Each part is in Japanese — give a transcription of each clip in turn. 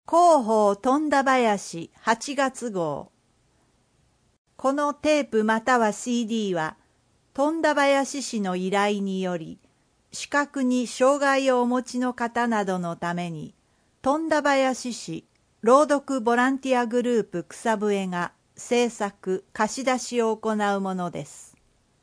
広報富田林8月号。このテープまたは CD は、富田林市の依頼により、視覚に障害をお持ちの方などのために、富田林市朗読ボランティアグループ草笛が制作・貸し出しを行うものです。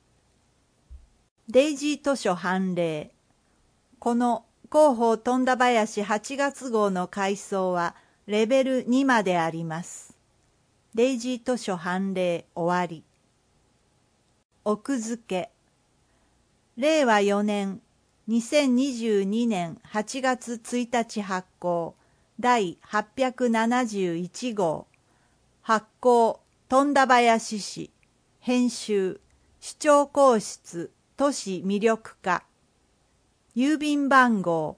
デイジー図書判例。この広報富田林8月号の階層はレベル2まであります。デイジー図書判例終わり。奥付け。令和4年2022年8月1日発行第871号。発行富田林市。編集市長公室都市魅力課。郵便番号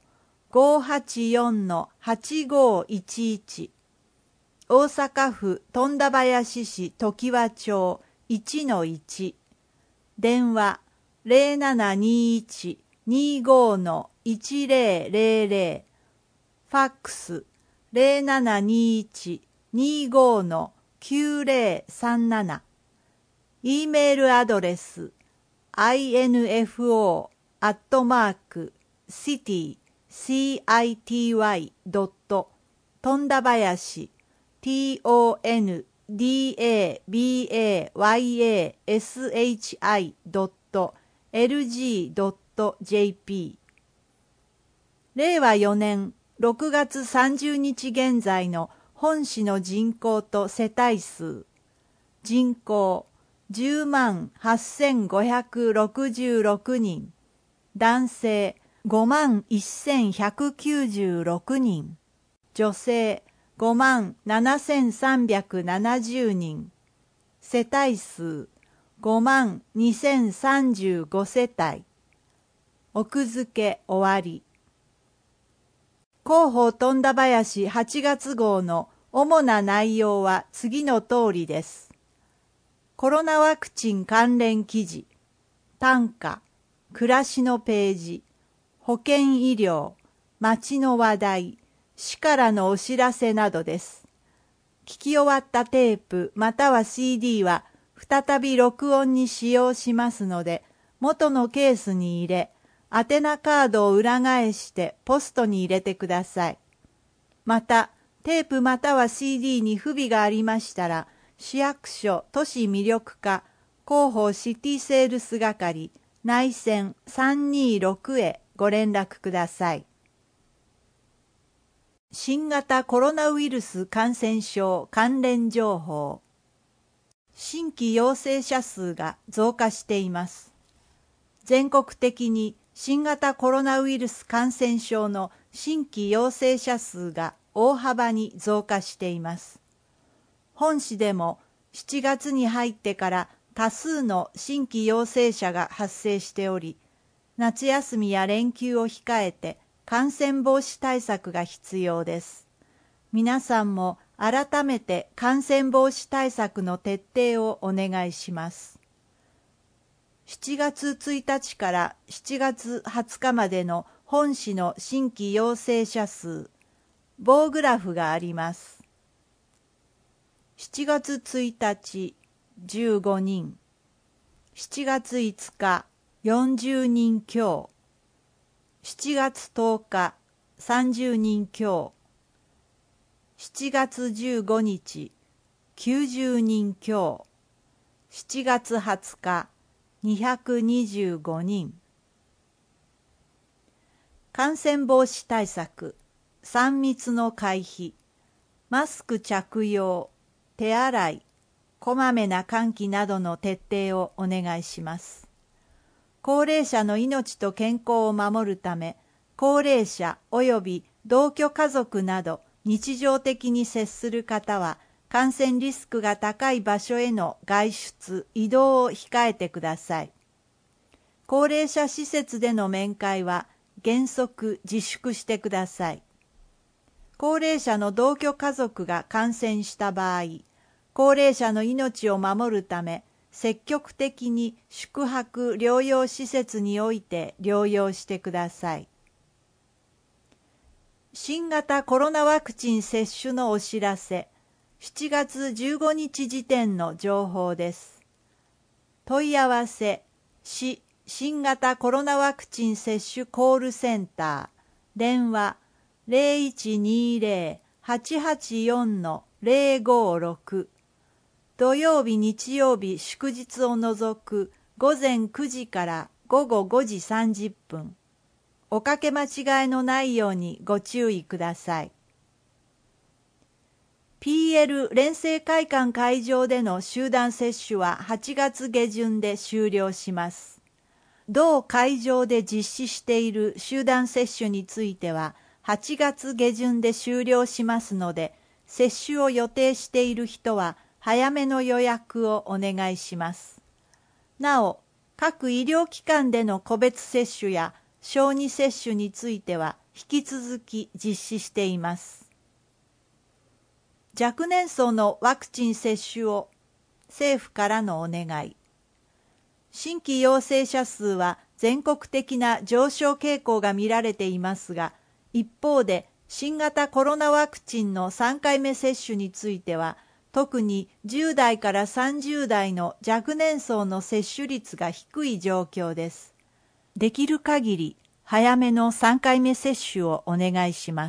584-8511 大阪府富田林市常盤町 1-1 電話 0721-25-1000 ファックス 0721-25-9037 E メールアドレス info@city.city. 富田林 tondabayashi.lg.jp 令和4年6月30日現在の本市の人口と世帯数。人口108,566人。男性51,196人。女性57,370人。世帯数52,035世帯。奥付け終わり。広報富田林8月号の主な内容は次の通りです。コロナワクチン関連記事、短歌、暮らしのページ、保健医療、街の話題、市からのお知らせなどです。聞き終わったテープまたは CD は再び録音に使用しますので、元のケースに入れ、宛名カードを裏返してポストに入れてください。また、テープまたは CD に不備がありましたら、市役所都市魅力課広報シティセールス係内線326へご連絡ください。新型コロナウイルス感染症関連情報。新規陽性者数が増加しています。全国的に新型コロナウイルス感染症の新規陽性者数が大幅に増加しています。本市でも7月に入ってから多数の新規陽性者が発生しており、夏休みや連休を控えて感染防止対策が必要です。皆さんも改めて感染防止対策の徹底をお願いします。7月1日から7月20日までの本市の新規陽性者数、棒グラフがあります。7月1日15人、7月5日40人強、7月10日30人強、7月15日90人強、7月20日225人。感染防止対策、3密の回避、マスク着用、手洗い、こまめな換気などの徹底をお願いします。高齢者の命と健康を守るため、高齢者及び同居家族など日常的に接する方は、感染リスクが高い場所への外出・移動を控えてください。高齢者施設での面会は原則自粛してください。高齢者の同居家族が感染した場合、高齢者の命を守るため、積極的に宿泊療養施設において療養してください。 新型コロナワクチン接種のお知らせ、7月15日時点の情報です。問い合わせ、市新型コロナワクチン接種コールセンター、電話 0120-884-056、土曜日日曜日祝日を除く午前9時から午後5時30分。おかけ間違いのないようにご注意ください。PL 連成会館会場での集団接種は8月下旬で終了します。同会場で実施している集団接種については8月下旬で終了しますので、接種を予定している人は早めの予約をお願いします。なお、各医療機関での個別接種や小児接種については引き続き実施しています。若年層のワクチン接種を政府からのお願い。新規陽性者数は全国的な上昇傾向が見られていますが、一方で新型コロナワクチンの3回目接種については、特に10代から30代の若年層の接種率が低い状況です。できる限り早めの3回目接種をお願いします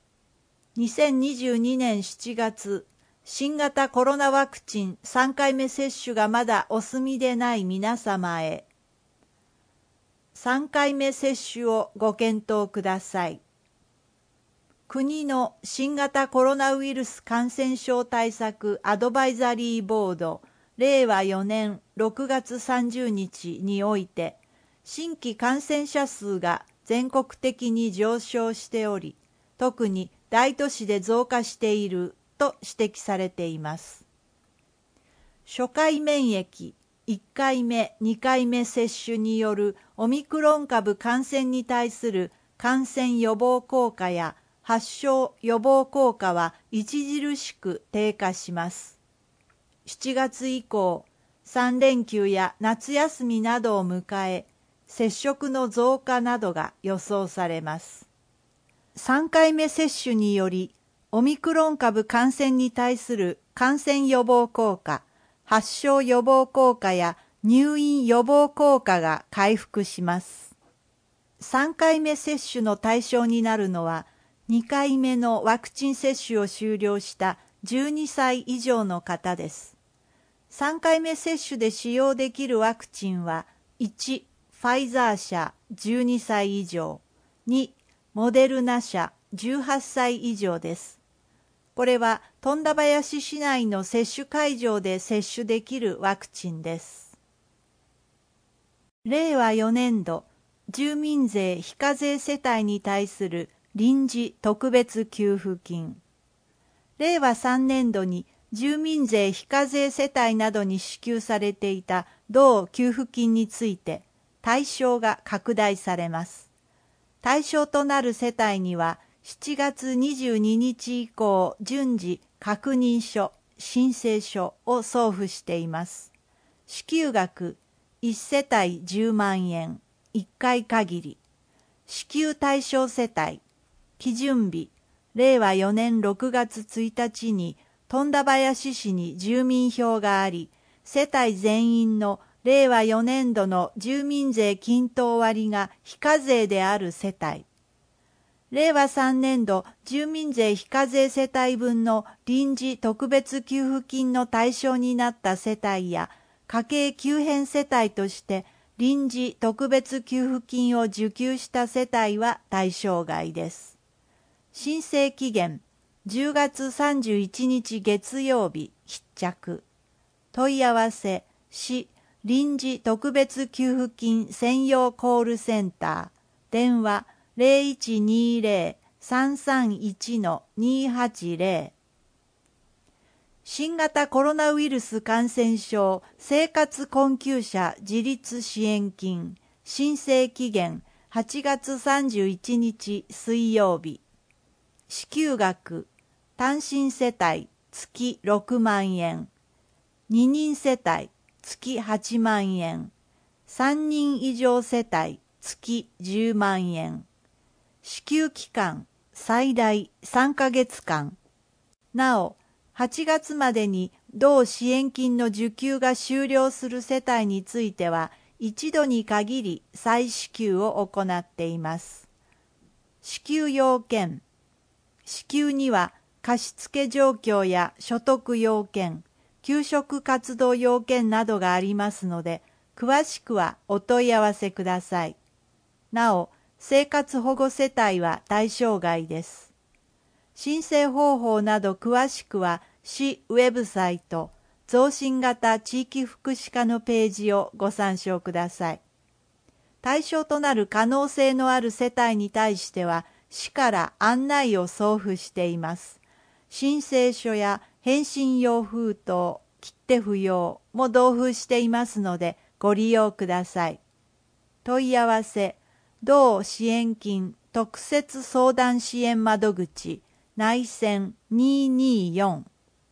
。2022年7月、新型コロナワクチン3回目接種がまだお済みでない皆様へ、3回目接種をご検討ください。国の新型コロナウイルス感染症対策アドバイザリーボード令和4年6月30日において、新規感染者数が全国的に上昇しており、特に大都市で増加していると指摘されています。初回免疫、1回目、2回目接種によるオミクロン株感染に対する感染予防効果や発症予防効果は著しく低下します。7月以降、3連休や夏休みなどを迎え、接触の増加などが予想されます。3回目接種により、オミクロン株感染に対する感染予防効果、発症予防効果や入院予防効果が回復します。3回目接種の対象になるのは、2回目のワクチン接種を終了した12歳以上の方です。3回目接種で使用できるワクチンは、1、ファイザー社12歳以上、2、モデルナ社18歳以上です。これは富田林市内の接種会場で接種できるワクチンです。令和4年度、住民税非課税世帯に対する臨時特別給付金。令和3年度に住民税非課税世帯などに支給されていた同給付金について対象が拡大されます。対象となる世帯には7月22日以降順次確認書、申請書を送付しています。支給額1世帯10万円、1回限り。支給対象世帯、基準日、令和4年6月1日に富田林市に住民票があり、世帯全員の令和4年度の住民税均等割が非課税である世帯。令和3年度住民税非課税世帯分の臨時特別給付金の対象になった世帯や家計急変世帯として臨時特別給付金を受給した世帯は対象外です。申請期限10月31日月曜日必着。問い合わせ市臨時特別給付金専用コールセンター電話0120-331-280。新型コロナウイルス感染症生活困窮者自立支援金申請期限8月31日水曜日。支給額単身世帯月6万円、2人世帯月8万円、3人以上世帯月10万円。支給期間最大3ヶ月間。なお、8月までに同支援金の受給が終了する世帯については、一度に限り再支給を行っています。支給要件。支給には貸付状況や所得要件、給食活動要件などがありますので、詳しくはお問い合わせください。なお、生活保護世帯は対象外です。申請方法など詳しくは市ウェブサイト、増進型地域福祉課のページをご参照ください。対象となる可能性のある世帯に対しては、市から案内を送付しています。申請書や返信用封筒、切手不要も同封していますのでご利用ください。問い合わせ、同支援金特設相談支援窓口、内線224。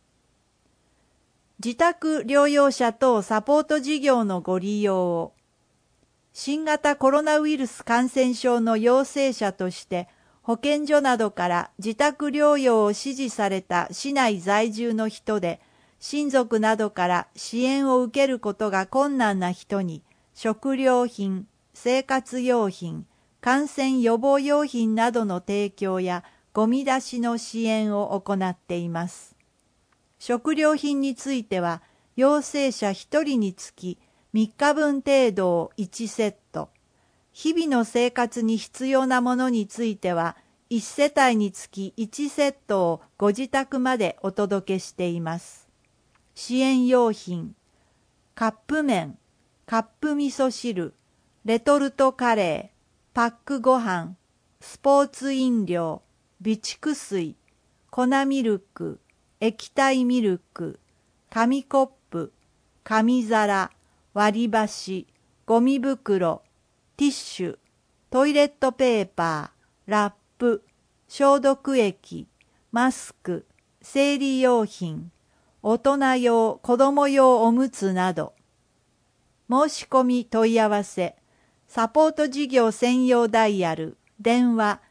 自宅療養者等サポート事業のご利用を。新型コロナウイルス感染症の陽性者として保健所などから自宅療養を指示された市内在住の人で、親族などから支援を受けることが困難な人に食料品、生活用品、感染予防用品などの提供やゴミ出しの支援を行っています。食料品については陽性者1人につき3日分程度を1セット、日々の生活に必要なものについては1世帯につき1セットをご自宅までお届けしています。支援用品、カップ麺、カップ味噌汁、レトルトカレー、パックご飯、スポーツ飲料、備蓄水、粉ミルク、液体ミルク、紙コップ、紙皿、割り箸、ゴミ袋、ティッシュ、トイレットペーパー、ラップ、消毒液、マスク、生理用品、大人用、子供用おむつなど。申し込み問い合わせ、サポート事業専用ダイヤル、電話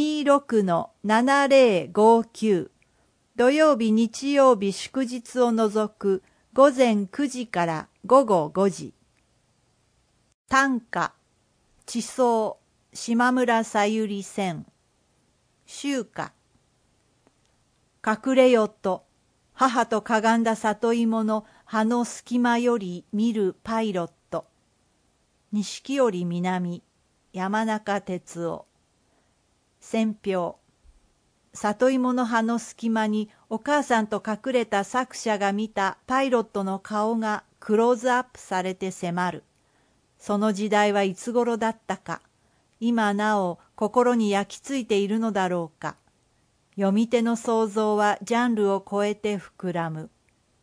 26-7059、土曜日日曜日祝日を除く午前9時から午後5時。短歌、地層、島村さゆり線。集歌。隠れよと、母とかがんだ里芋の葉の隙間より見るパイロット。錦織南、山中哲夫。選評。里芋の葉の隙間にお母さんと隠れた作者が見たパイロットの顔がクローズアップされて迫る。その時代はいつ頃だったか。今なお心に焼き付いているのだろうか。読み手の想像はジャンルを超えて膨らむ。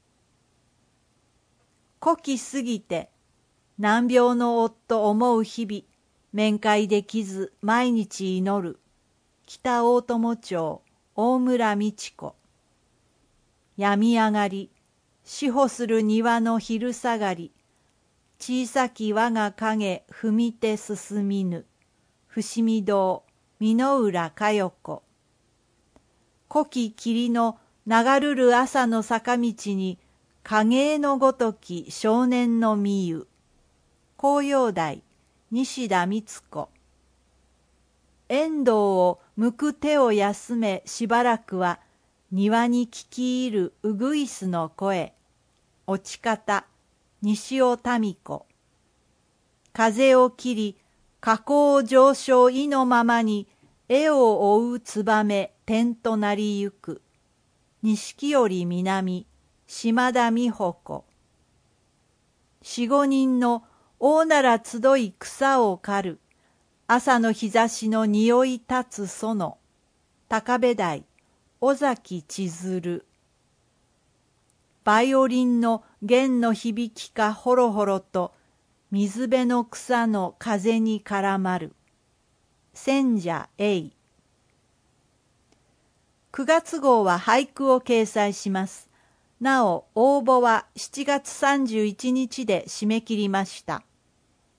古希過ぎて、難病の夫思う日々、面会できず毎日祈る。北大友町、大村美智子。病み上がり、四歩する庭の昼下がり。小さき我が影踏みて進みぬ。伏見堂、美濃浦佳代子。古希霧の流るる朝の坂道に、影絵のごとき少年の見ゆ。紅葉台、西田光子。遠藤を向く手を休めしばらくは、庭に聞き入るうぐいすの声。落ち方、西尾民子。風を切り、河口上昇意のままに、絵を追うつばめ点となりゆく。錦織南、島田美穂子。四五人の大なら集い草を刈る。朝の日差しの匂い立つ園。高部台、尾崎千鶴。バイオリンの弦の響きかほろほろと、水辺の草の風に絡まる。千社栄。9月号は俳句を掲載します。なお、応募は7月31日で締め切りました。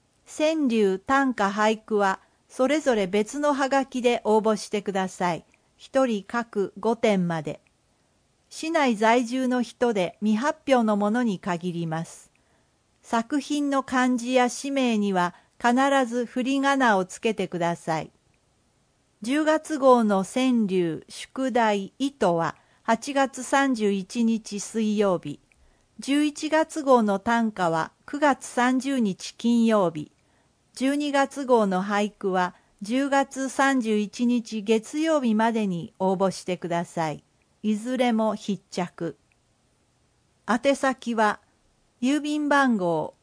川柳短歌俳句はそれぞれ別のハガキで応募してください。 1人各5点まで。市内在住の人で未発表のものに限ります。作品の漢字や氏名には必ず振り仮名をつけてください。10月号の川柳宿題糸は8月31日水曜日。11月号の短歌は9月30日金曜日。12月号の俳句は10月31日月曜日までに応募してください。いずれも必着。宛先は、郵便番号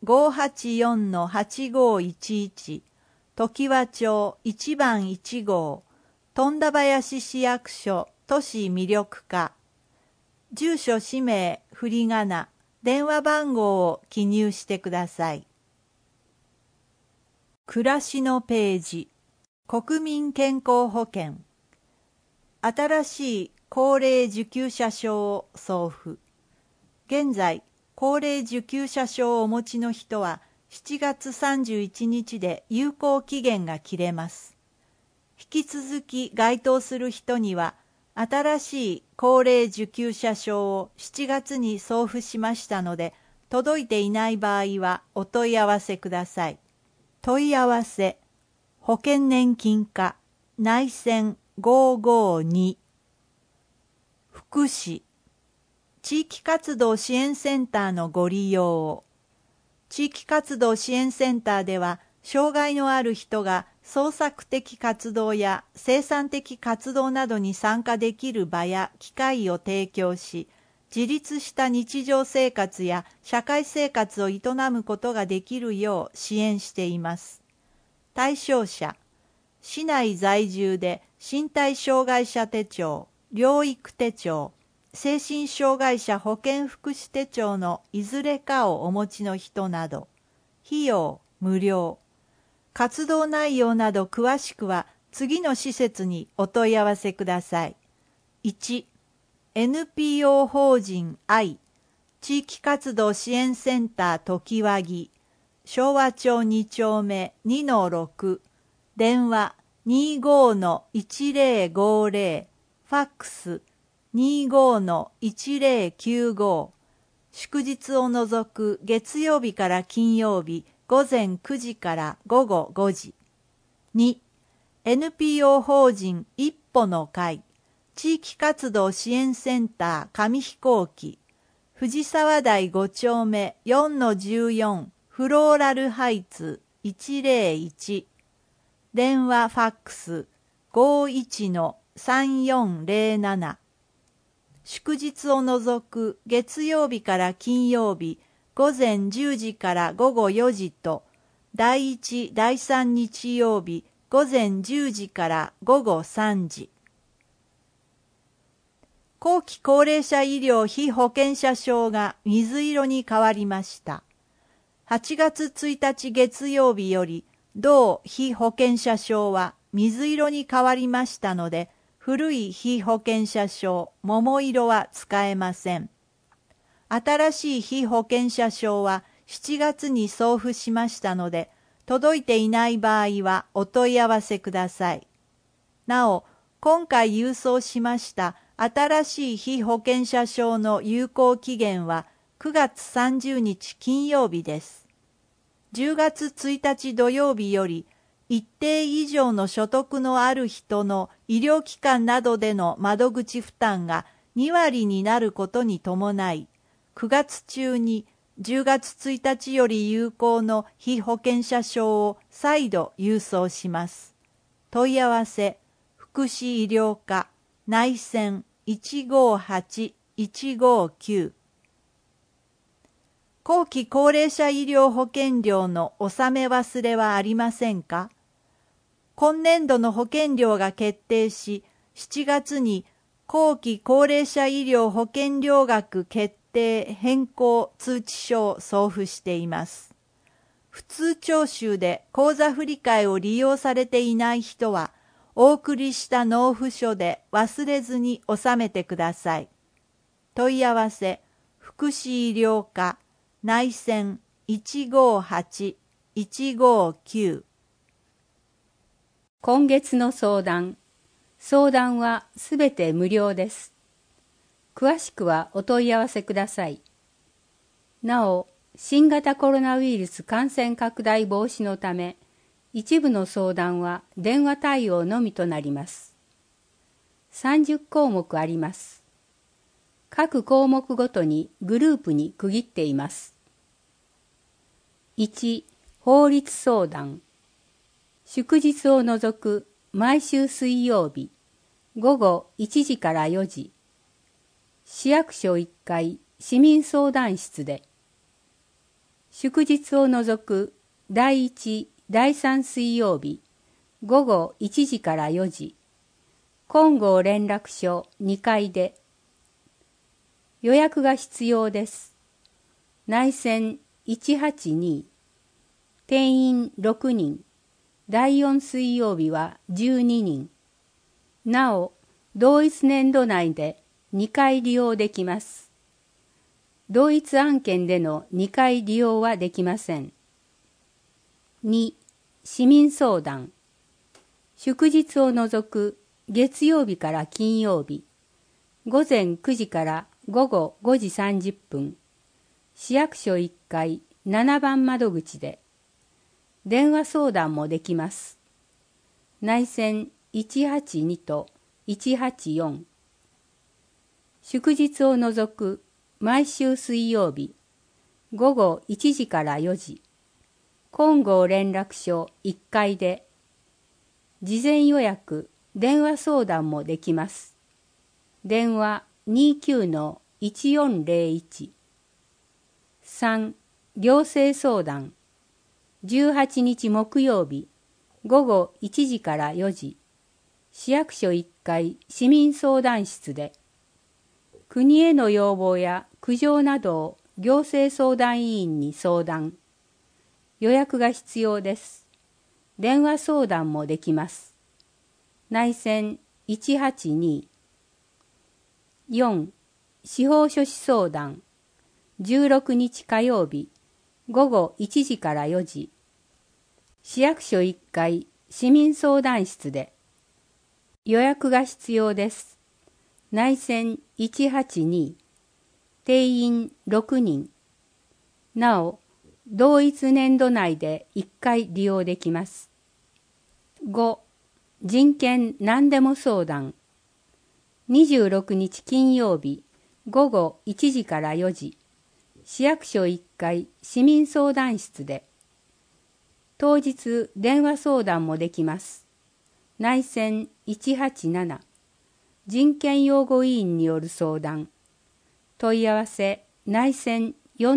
584-8511 常盤町1番1号富田林市役所都市魅力課。住所氏名振り仮名電話番号を記入してください。暮らしのページ。国民健康保険。新しい高齢受給者証を送付。現在、高齢受給者証をお持ちの人は7月31日で有効期限が切れます。引き続き該当する人には、新しい高齢受給者証を7月に送付しましたので、届いていない場合はお問い合わせください。問い合わせ、保険年金課、内線552。福祉、地域活動支援センターのご利用を。地域活動支援センターでは、障害のある人が創作的活動や生産的活動などに参加できる場や機会を提供し、自立した日常生活や社会生活を営むことができるよう支援しています。対象者、市内在住で身体障害者手帳、療育手帳、精神障害者保健福祉手帳のいずれかをお持ちの人など、費用無料。活動内容など詳しくは次の施設にお問い合わせください。1、NPO 法人愛、地域活動支援センター常盤木、昭和町2丁目 2-6、電話25-1050、ファックス25-1095、祝日を除く月曜日から金曜日午前9時から午後5時。2、NPO 法人一歩の会、地域活動支援センター紙飛行機、藤沢台5丁目 4-14 フローラルハイツ101、電話ファックス 51-3407、祝日を除く月曜日から金曜日午前10時から午後4時と、第1、第3日曜日午前10時から午後3時。後期高齢者医療被保険者証が水色に変わりました。8月1日月曜日より、同被保険者証は水色に変わりましたので、古い被保険者証桃色は使えません。新しい被保険者証は7月に送付しましたので、届いていない場合はお問い合わせください。なお、今回郵送しました新しい被保険者証の有効期限は9月30日金曜日です。10月1日土曜日より、一定以上の所得のある人の医療機関などでの窓口負担が2割になることに伴い、9月中に10月1日より有効の被保険者証を再度郵送します。問い合わせ、福祉医療課、内線158-159。後期高齢者医療保険料の納め忘れはありませんか？今年度の保険料が決定し、7月に後期高齢者医療保険料額決定変更通知書を送付しています。普通徴収で口座振替を利用されていない人は、お送りした納付書で忘れずに納めてください。問い合わせ、福祉医療課、内線158-159。 今月の相談。 相談はすべて無料です。詳しくはお問い合わせください。なお、新型コロナウイルス感染拡大防止のため、一部の相談は電話対応のみとなります。30項目あります。各項目ごとにグループに区切っています。1、法律相談。祝日を除く毎週水曜日、午後1時から4時。市役所1階市民相談室で。祝日を除く第1、第3水曜日、午後1時から4時。金剛連絡所2階で。予約が必要です。内線182。定員6人。第4水曜日は12人。なお、同一年度内で2回利用できます。同一案件での2回利用はできません。2、市民相談。祝日を除く月曜日から金曜日、午前9時から午後5時30分、市役所1階7番窓口で。電話相談もできます。内線182と184。祝日を除く毎週水曜日、午後1時から4時、金剛連絡所1階で。事前予約、電話相談もできます。電話29-1401。3、行政相談。18日木曜日、午後1時から4時、市役所1階市民相談室で。国への要望や苦情などを行政相談委員に相談。予約が必要です。電話相談もできます。内線182。4、司法書士相談。16日火曜日、午後1時から4時。市役所1階市民相談室で。予約が必要です。内線182。定員6人。なお、同一年度内で1回利用できます。5、人権何でも相談。26日金曜日、午後1時から4時。市役所1階市民相談室で。当日電話相談もできます。内線187。人権擁護委員による相談。問い合わせ内線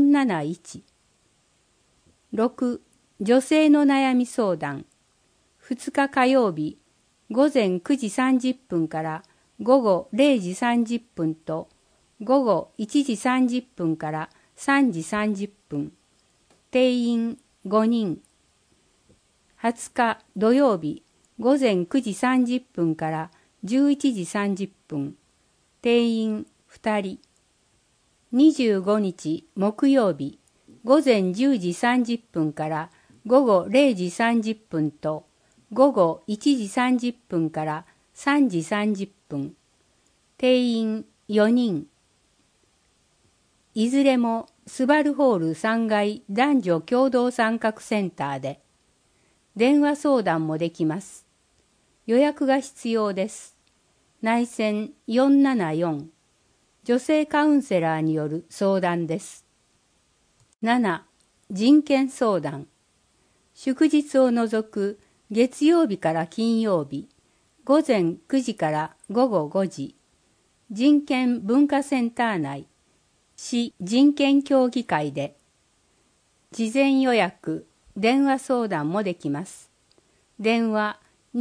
471。6、女性の悩み相談。2日火曜日、午前9時30分から午後0時30分と午後1時30分から3時30分。定員5人。20日土曜日、午前9時30分から11時30分。定員2人。25日木曜日、午前10時30分から午後0時30分と午後1時30分から3時30分。定員4人。いずれもスバルホール3階男女共同参画センターで。電話相談もできます。予約が必要です。内線474。女性カウンセラーによる相談です。7、人権相談。祝日を除く月曜日から金曜日、午前9時から午後5時、人権文化センター内、市人権協議会で。事前予約、電話相談もできます。電話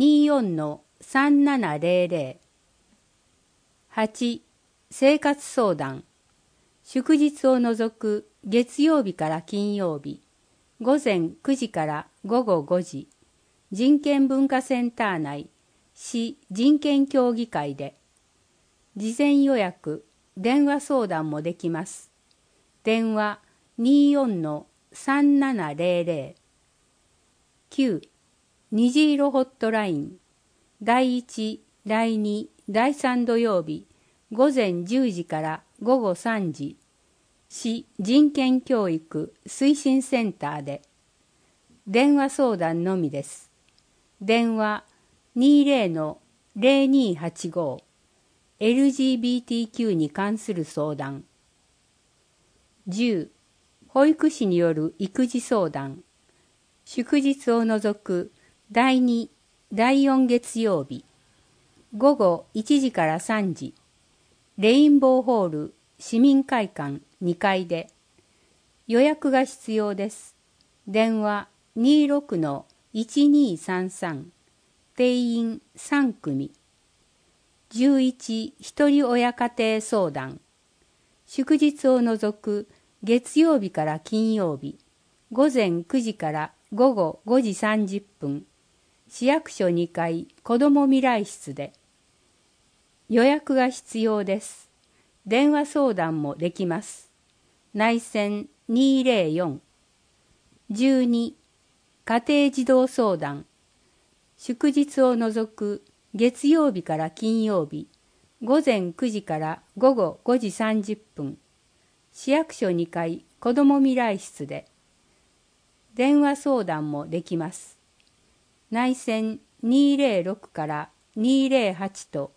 24-3700。8、生活相談。祝日を除く月曜日から金曜日、午前9時から午後5時、人権文化センター内、市人権協議会で。事前予約、電話相談もできます。電話24-3700。9、虹色ホットライン。第1、 第2、第3土曜日、午前10時から午後3時、市人権教育推進センターで、電話相談のみです。電話20-0285 LGBTQ に関する相談。10、保育士による育児相談。祝日を除く第2、第4月曜日、午後1時から3時、レインボーホール市民会館2階で、予約が必要です。電話26-1233、定員3組。11、一人親家庭相談。祝日を除く月曜日から金曜日、午前9時から午後5時30分、市役所2階子ども未来室で。予約が必要です。電話相談もできます。内線204。12、家庭児童相談。祝日を除く月曜日から金曜日、午前9時から午後5時30分、市役所2階子ども未来室で。電話相談もできます。内線206から208と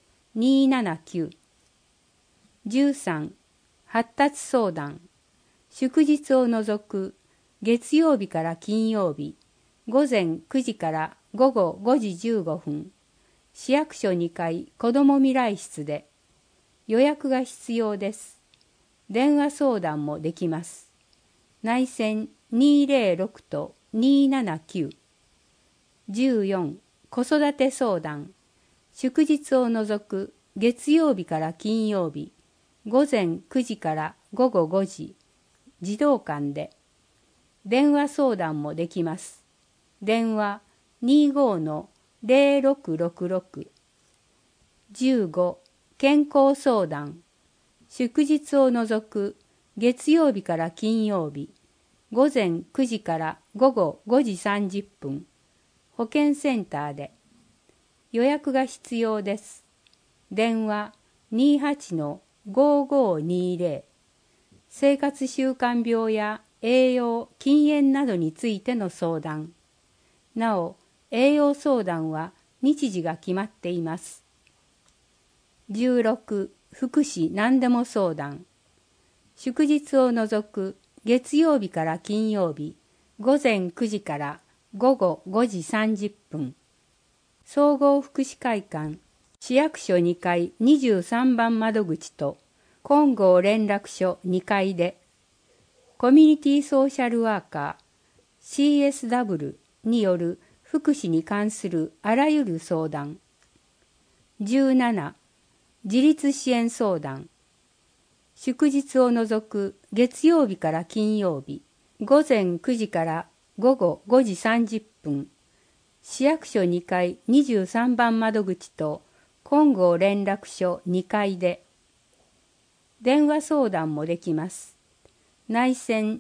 279。13、発達相談。祝日を除く月曜日から金曜日、午前9時から午後5時15分、市役所2階子ども未来室で。予約が必要です。電話相談もできます。内線206と279。14、子育て相談。祝日を除く月曜日から金曜日、午前9時から午後5時、児童館で。電話相談もできます。電話25-0666。15、健康相談。祝日を除く月曜日から金曜日、午前9時から午後5時30分、保健センターで。予約が必要です。電話28-5520。生活習慣病や栄養・禁煙などについての相談。なお、栄養相談は日時が決まっています。16、福祉何でも相談。祝日を除く月曜日から金曜日、午前9時から午後5時30分。総合福祉会館、市役所2階23番窓口と金剛連絡所2階で、コミュニティソーシャルワーカー CSW による福祉に関するあらゆる相談。17、自立支援相談。祝日を除く月曜日から金曜日、午前9時から午後5時30分、市役所2階23番窓口と金剛連絡所2階で。電話相談もできます。内線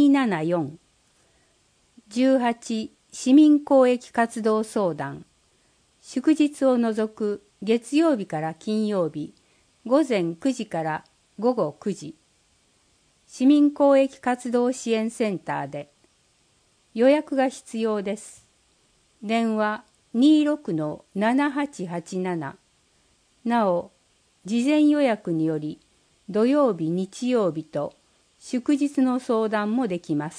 274。18、市民公益活動相談。祝日を除く月曜日から金曜日、午前9時から午後9時。市民公益活動支援センターで。予約が必要です。電話26-7887。なお、事前予約により、土曜日、日曜日と祝日の相談もできます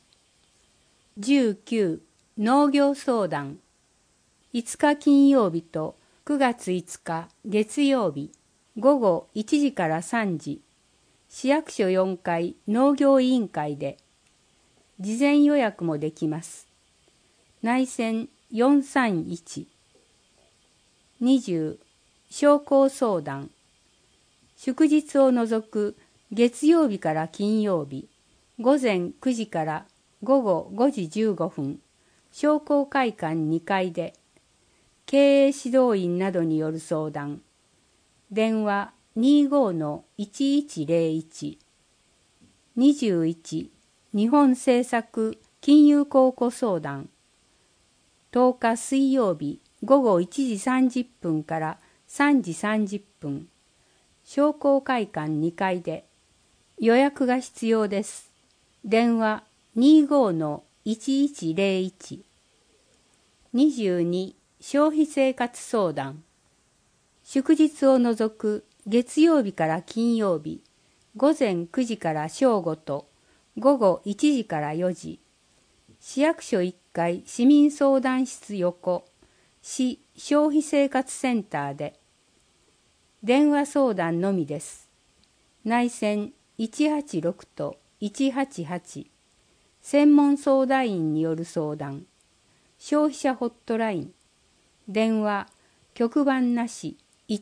。19、農業相談。5日金曜日と9月5日月曜日、午後1時から3時、市役所4階農業委員会で。事前予約もできます。内線431。20、商工相談。祝日を除く月曜日から金曜日、午前9時から午後5時15分、商工会館2階で。経営指導員などによる相談。電話25-1101。21、日本政策金融公庫相談。10日水曜日午後1時30分から 3時30分、商工会館2階で。予約が必要です。電話25-1101。22、消費生活相談。祝日を除く月曜日から金曜日、午前9時から正午と午後1時から4時。市役所1階市民相談室横、市消費生活センターで。電話相談のみです。内線186と188。専門相談員による相談。消費者ホットライン。電話、局番なし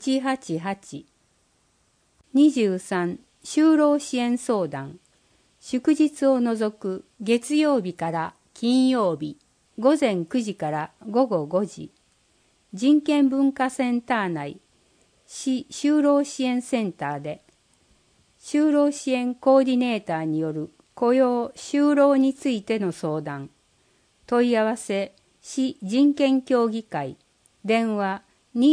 188。23、就労支援相談。祝日を除く月曜日から金曜日、午前9時から午後5時。人権文化センター内、市就労支援センターで。就労支援コーディネーターによる雇用・就労についての相談。問い合わせ、市人権協議会。電話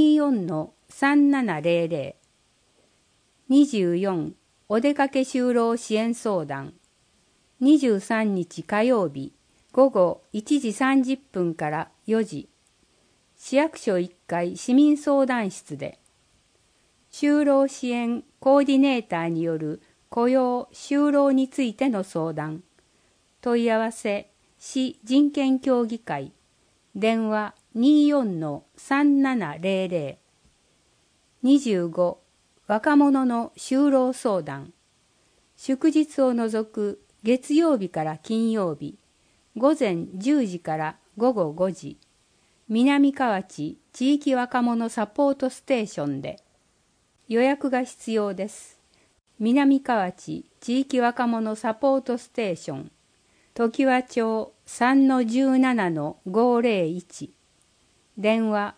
24-3700。24、お出かけ就労支援相談。23日火曜日、午後1時30分から4時。市役所1階市民相談室で。就労支援コーディネーターによる雇用・就労についての相談。問い合わせ、市人権協議会。電話24-3700。25、若者の就労相談。祝日を除く月曜日から金曜日、午前10時から午後5時。南河内地域若者サポートステーションで。予約が必要です。南河内地域若者サポートステーション。常盤町 3-17-501。電話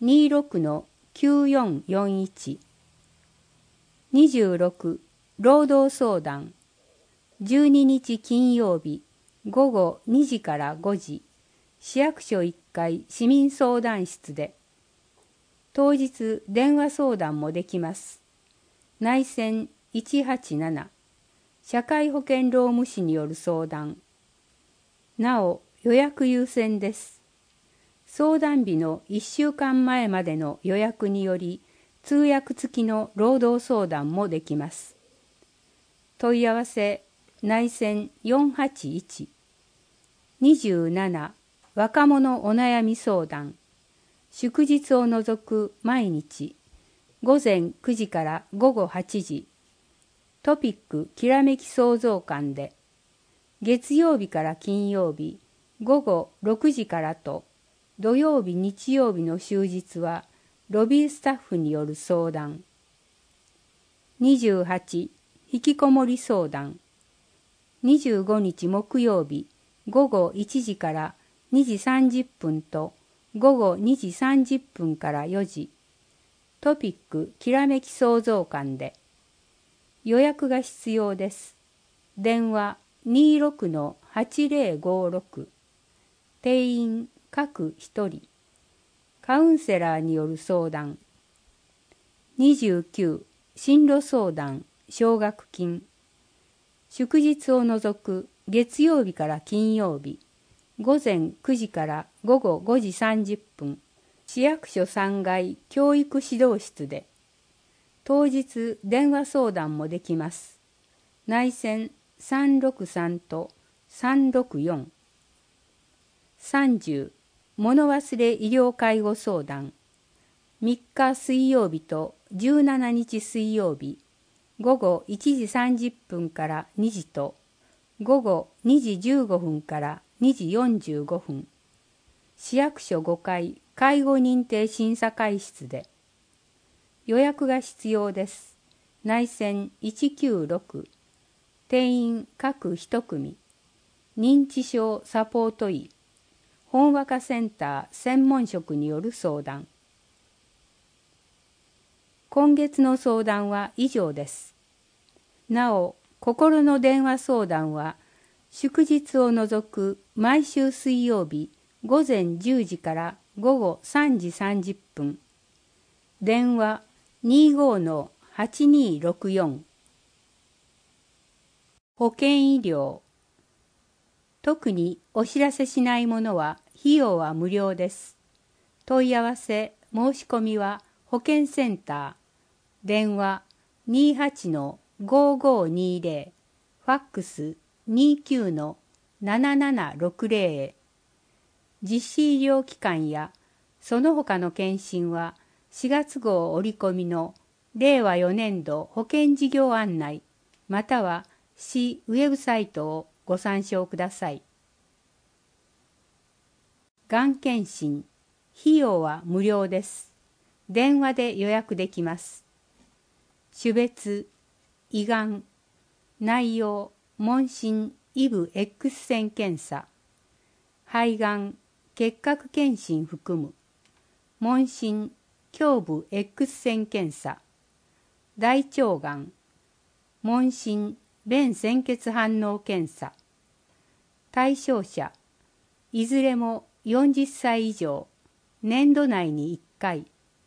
26-9441。26、労働相談。12日金曜日、午後2時から5時。市役所1階市民相談室で。当日電話相談もできます。内線187。社会保険労務士による相談。なお予約優先です。相談日の1週間前までの予約により、通訳付きの労働相談もできます。問い合わせ、内線481。27、若者お悩み相談。祝日を除く毎日、午前9時から午後8時。トピックきらめき創造館で。月曜日から金曜日、午後6時からと、土曜日日曜日の終日は、ロビースタッフによる相談。28、引きこもり相談。25日木曜日、午後1時から2時30分と午後2時30分から4時。トピックきらめき創造館で。予約が必要です。電話26-8056。定員各1人。カウンセラーによる相談。29、進路相談、奨学金。祝日を除く月曜日から金曜日、午前9時から午後5時30分、市役所3階教育指導室で。当日電話相談もできます。内線363と364。30、物忘れ医療介護相談。3日水曜日と17日水曜日、午後1時30分から2時と、午後2時15分から2時45分。市役所5階介護認定審査会室で。予約が必要です。内線196。定員各1組。認知症サポート医。本和歌センター専門職による相談。今月の相談は以上です。なお、心の電話相談は、祝日を除く毎週水曜日午前10時から午後3時30分。 電話25-8264。保険医療。特にお知らせしないものは費用は無料です。問い合わせ、申し込みは保険センター。電話28-5520。ファックス29-7760へ。実施医療機関やその他の検診は4月号折り込みの令和4年度保険事業案内または市ウェブサイトをご参照ください。がん検診、費用は無料です。電話で予約できます。種別、胃がん、内容、問診、イブ X 線検査、肺がん、結核検診含む、問診、胸部 X 線検査、大腸がん、問診、便潜血反応検査、対象者、いずれも40歳以上、年度内に1回、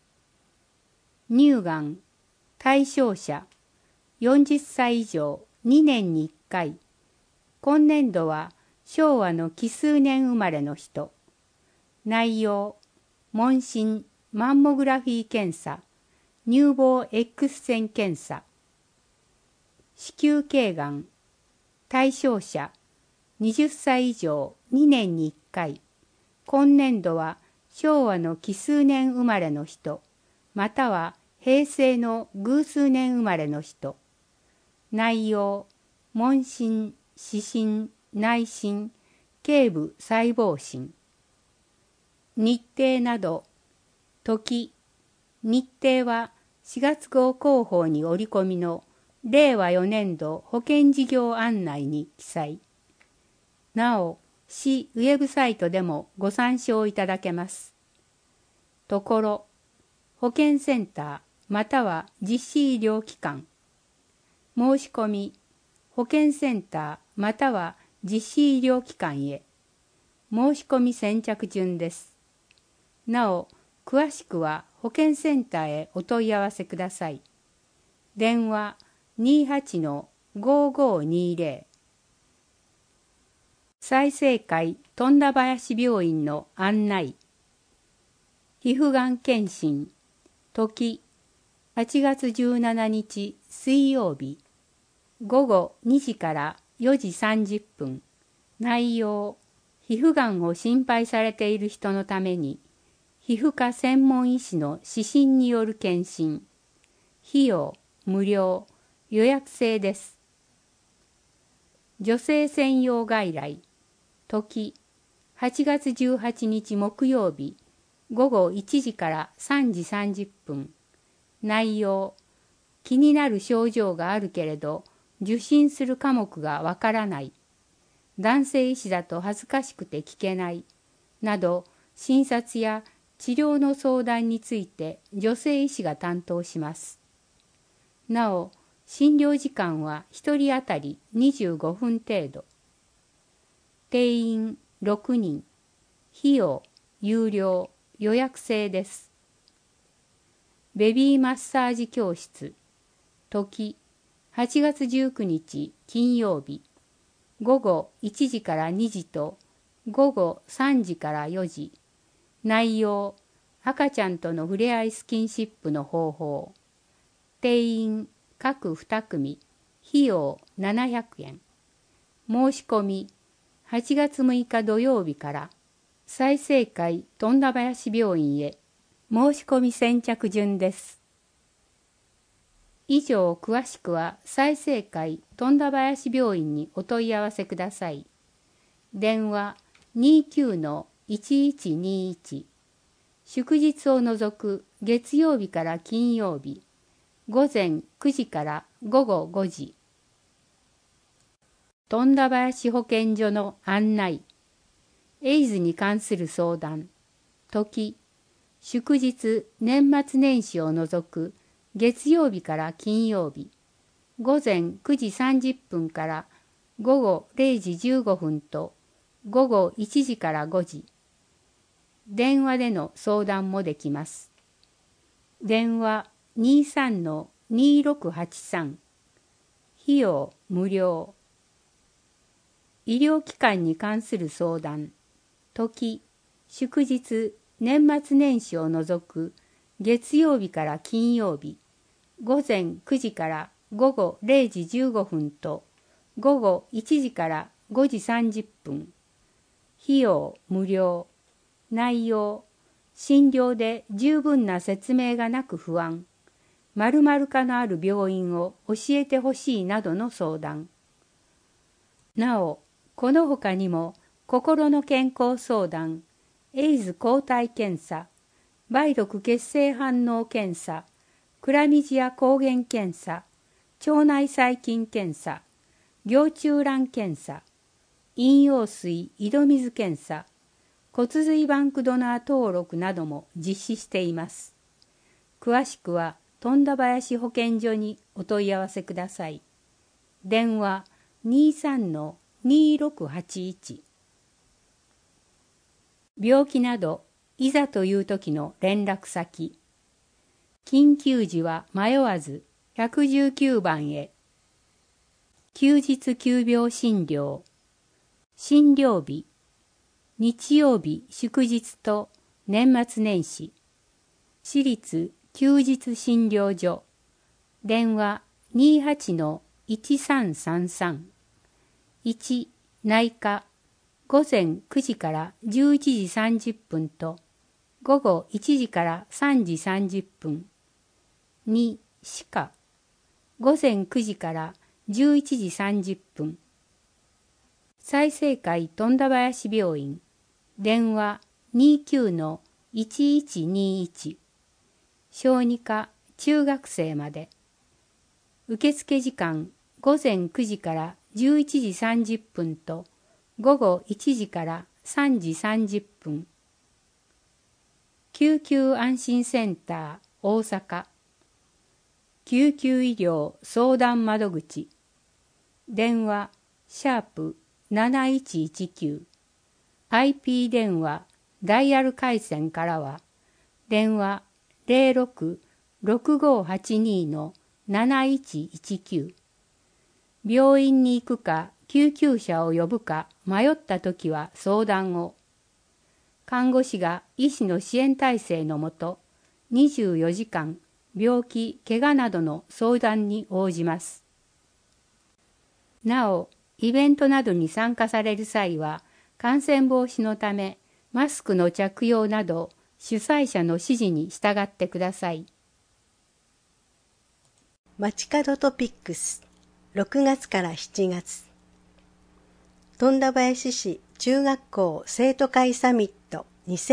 乳がん、対象者、40歳以上、2年に1回、今年度は昭和の奇数年生まれの人、内容、問診、マンモグラフィー検査、乳房 X 線検査、子宮頸がん、対象者、20歳以上2年に1回、今年度は昭和の奇数年生まれの人、または平成の偶数年生まれの人、内容、問診、視診、内診、頸部細胞診、日程など、時、日程は4月号広報に折り込みの令和4年度保険事業案内に記載。なお、市ウェブサイトでもご参照いただけます。ところ、保険センターまたは実施医療機関、申し込み、保険センターまたは実施医療機関へ、申し込み先着順です。なお、詳しくは保険センターへお問い合わせください。電話28-5520。済生会富田林病院の案内。皮膚がん検診、時、8月17日水曜日、午後2時から4時30分。内容、皮膚がんを心配されている人のために、皮膚科専門医師の指針による検診。費用、無料、予約制です。女性専用外来、時、8月18日木曜日、午後1時から3時30分。内容、気になる症状があるけれど、受診する科目がわからない。男性医師だと恥ずかしくて聞けない。など、診察や治療の相談について女性医師が担当します。なお、診療時間は1人当たり25分程度。定員6人。費用、有料、予約制です。ベビーマッサージ教室。時、8月19日金曜日。午後1時から2時と午後3時から4時。内容、赤ちゃんとの触れ合いスキンシップの方法。定員各2組。費用700円。申し込み、8月6日土曜日から済生会富田林病院へ。申し込み先着順です。以上詳しくは済生会富田林病院にお問い合わせください。電話29-1121。祝日を除く月曜日から金曜日、午前9時から午後5時。富田林保健所の案内。エイズに関する相談。時、祝日年末年始を除く月曜日から金曜日、午前9時30分から午後0時15分と午後1時から5時。電話での相談もできます。 電話23-2683。費用無料。医療機関に関する相談。時、祝日、年末年始を除く月曜日から金曜日、午前9時から午後0時15分と午後1時から5時30分。費用無料。内容、診療で十分な説明がなく不安。〇〇科のある病院を教えてほしいなどの相談。なお、この他にも心の健康相談、エイズ抗体検査、梅毒血清反応検査、クラミジア抗原検査、腸内細菌検査、凝中卵検査、飲用水井戸水検査、骨髄バンクドナー登録なども実施しています。詳しくは富田林保健所にお問い合わせください。電話23-2681。病気などいざという時の連絡先。緊急時は迷わず119番へ。休日急病診療。診療日。日曜日祝日と年末年始。私立休日診療所。電話28-1333。1、内科。午前9時から11時30分と午後1時から3時30分。2、歯科。午前9時から11時30分。済生会富田林病院。電話29-1121。小児科中学生まで。受付時間午前9時から11時30分と午後1時から3時30分。救急安心センター大阪。救急医療相談窓口。電話#7119。IP 電話ダイヤル回線からは電話06-6582-7119。病院に行くか救急車を呼ぶか迷ったときは相談を。看護師が医師の支援体制のもと24時間病気・怪我などの相談に応じます。なお、イベントなどに参加される際は感染防止のためマスクの着用など主催者の指示に従ってください。 街角トピックス6月から7月。富田林市中学校生徒会サミット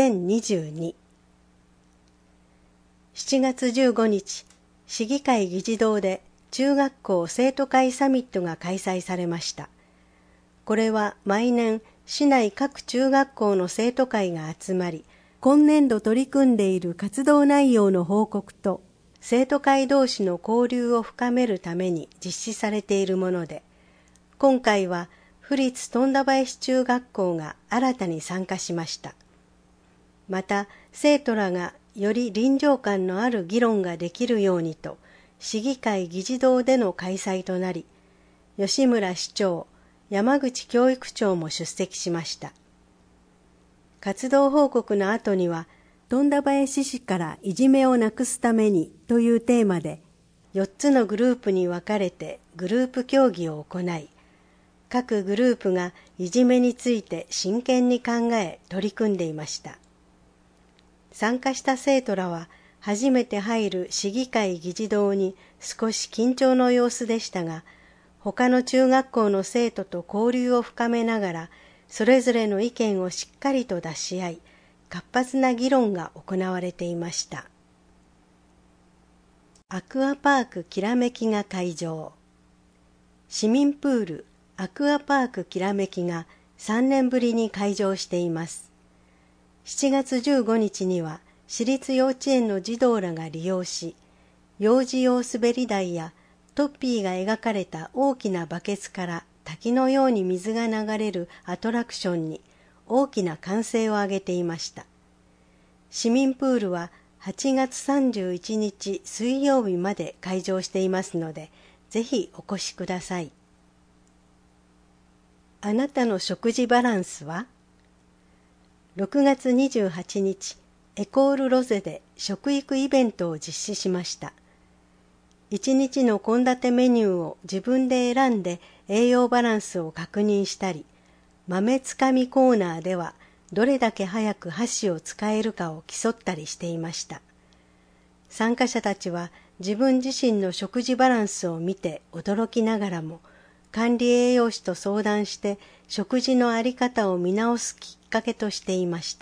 2022。7月15日、市議会議事堂で中学校生徒会サミットが開催されました。これは毎年市内各中学校の生徒会が集まり、今年度取り組んでいる活動内容の報告と生徒会同士の交流を深めるために実施されているもので、今回は府立富田林中学校が新たに参加しました。また生徒らがより臨場感のある議論ができるようにと市議会議事堂での開催となり、吉村市長、山口教育長も出席しました。活動報告の後には、富田林市からいじめをなくすためにというテーマで、4つのグループに分かれてグループ協議を行い、各グループがいじめについて真剣に考え取り組んでいました。参加した生徒らは、初めて入る市議会議事堂に少し緊張の様子でしたが、他の中学校の生徒と交流を深めながら、それぞれの意見をしっかりと出し合い、活発な議論が行われていました。アクアパークきらめきが開場。市民プールアクアパークきらめきが3年ぶりに開場しています。7月15日には市立幼稚園の児童らが利用し、幼児用滑り台やトッピーが描かれた大きなバケツから滝のように水が流れるアトラクションに大きな歓声を上げていました。市民プールは 8月31日水曜日まで開場していますので、ぜひお越しください。あなたの食事バランスは？6月28日、エコールロゼで食育イベントを実施しました。1日の献立メニューを自分で選んで栄養バランスを確認したり、豆つかみコーナーではどれだけ早く箸を使えるかを競ったりしていました。参加者たちは自分自身の食事バランスを見て驚きながらも、管理栄養士と相談して食事のあり方を見直すきっかけとしていました。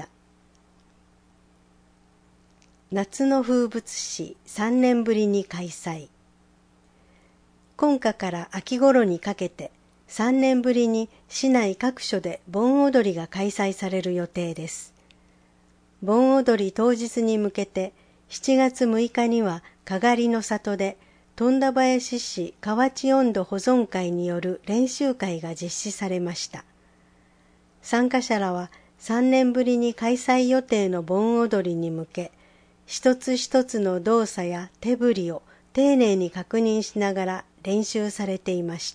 夏の風物詩3年ぶりに開催。今夏から秋頃にかけて3年ぶりに市内各所で盆踊りが開催される予定です。盆踊り当日に向けて7月6日にはかがりの里で富田林市河内音頭保存会による練習会が実施されました。参加者らは3年ぶりに開催予定の盆踊りに向け、一つ一つの動作や手振りを丁寧に確認しながら練習されていました。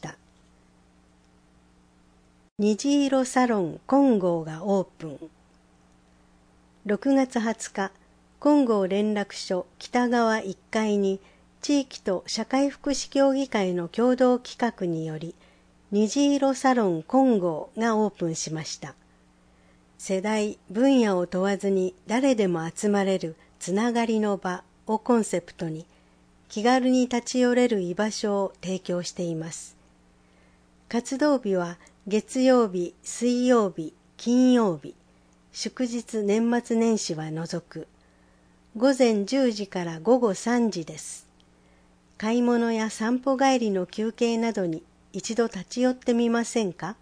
虹色サロン金剛がオープン。6月20日、金剛連絡所北側1階に地域と社会福祉協議会の共同企画により、虹色サロン金剛がオープンしました。世代、分野を問わずに誰でも集まれるつながりの場をコンセプトに、気軽に立ち寄れる居場所を提供しています。活動日は月曜日、水曜日、金曜日、祝日年末年始は除く、午前10時から午後3時です。買い物や散歩帰りの休憩などに一度立ち寄ってみませんか？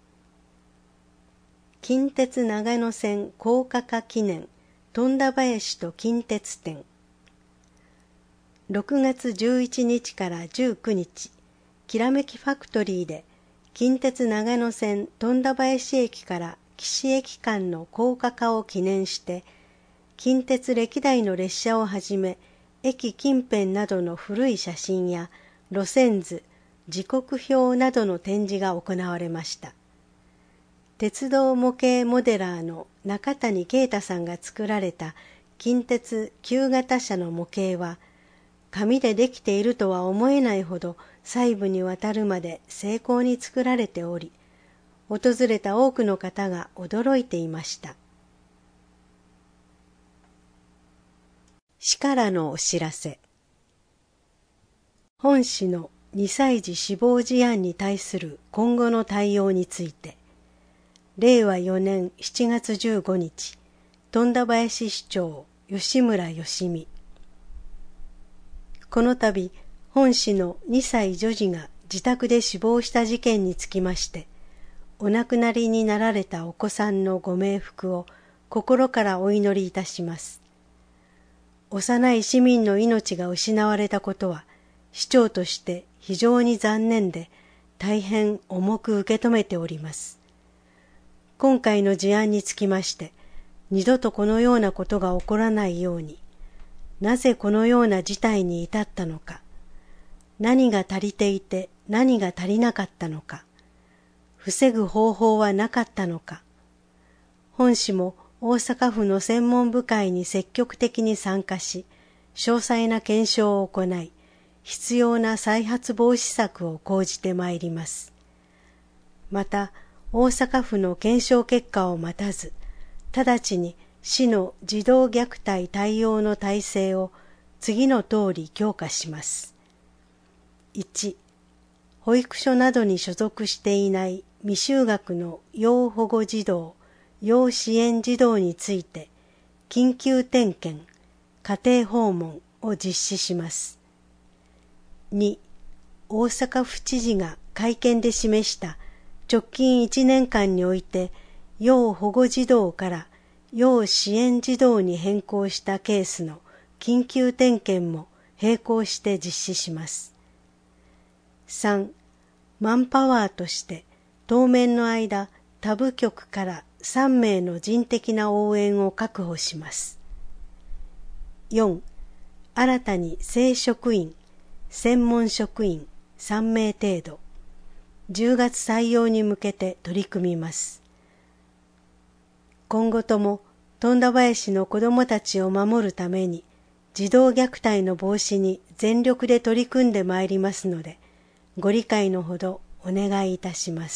近鉄長野線高架化記念富田林と近鉄展。6月11日から19日、きらめきファクトリーで近鉄長野線富田林駅から岸駅間の高架化を記念して、近鉄歴代の列車をはじめ、駅近辺などの古い写真や路線図、時刻表などの展示が行われました。鉄道模型モデラーの中谷啓太さんが作られた近鉄旧型車の模型は、紙でできているとは思えないほど細部にわたるまで精巧に作られており、訪れた多くの方が驚いていました。市からのお知らせ。本市の2歳児死亡事案に対する今後の対応について、令和4年7月15日、富田林市長吉村義美。この度、本市の2歳女児が自宅で死亡した事件につきまして、お亡くなりになられたお子さんのご冥福を心からお祈りいたします。幼い市民の命が失われたことは、市長として非常に残念で、大変重く受け止めております。今回の事案につきまして、二度とこのようなことが起こらないように、なぜこのような事態に至ったのか、何が足りていて何が足りなかったのか、防ぐ方法はなかったのか、本市も大阪府の専門部会に積極的に参加し、詳細な検証を行い、必要な再発防止策を講じてまいります。また、大阪府の検証結果を待たず、直ちに市の児童虐待対応の体制を次の通り強化します。1、保育所などに所属していない未就学の要保護児童、要支援児童について、緊急点検、家庭訪問を実施します。2、大阪府知事が会見で示した直近1年間において、要保護児童から要支援児童に変更したケースの緊急点検も並行して実施します。3、マンパワーとして当面の間、他部局から3名の人的な応援を確保します。 4、新たに正職員、専門職員3名程度、10月採用に向けて取り組みます。今後とも富田林の子どもたちを守るために児童虐待の防止に全力で取り組んでまいりますので、ご理解のほどお願いいたします。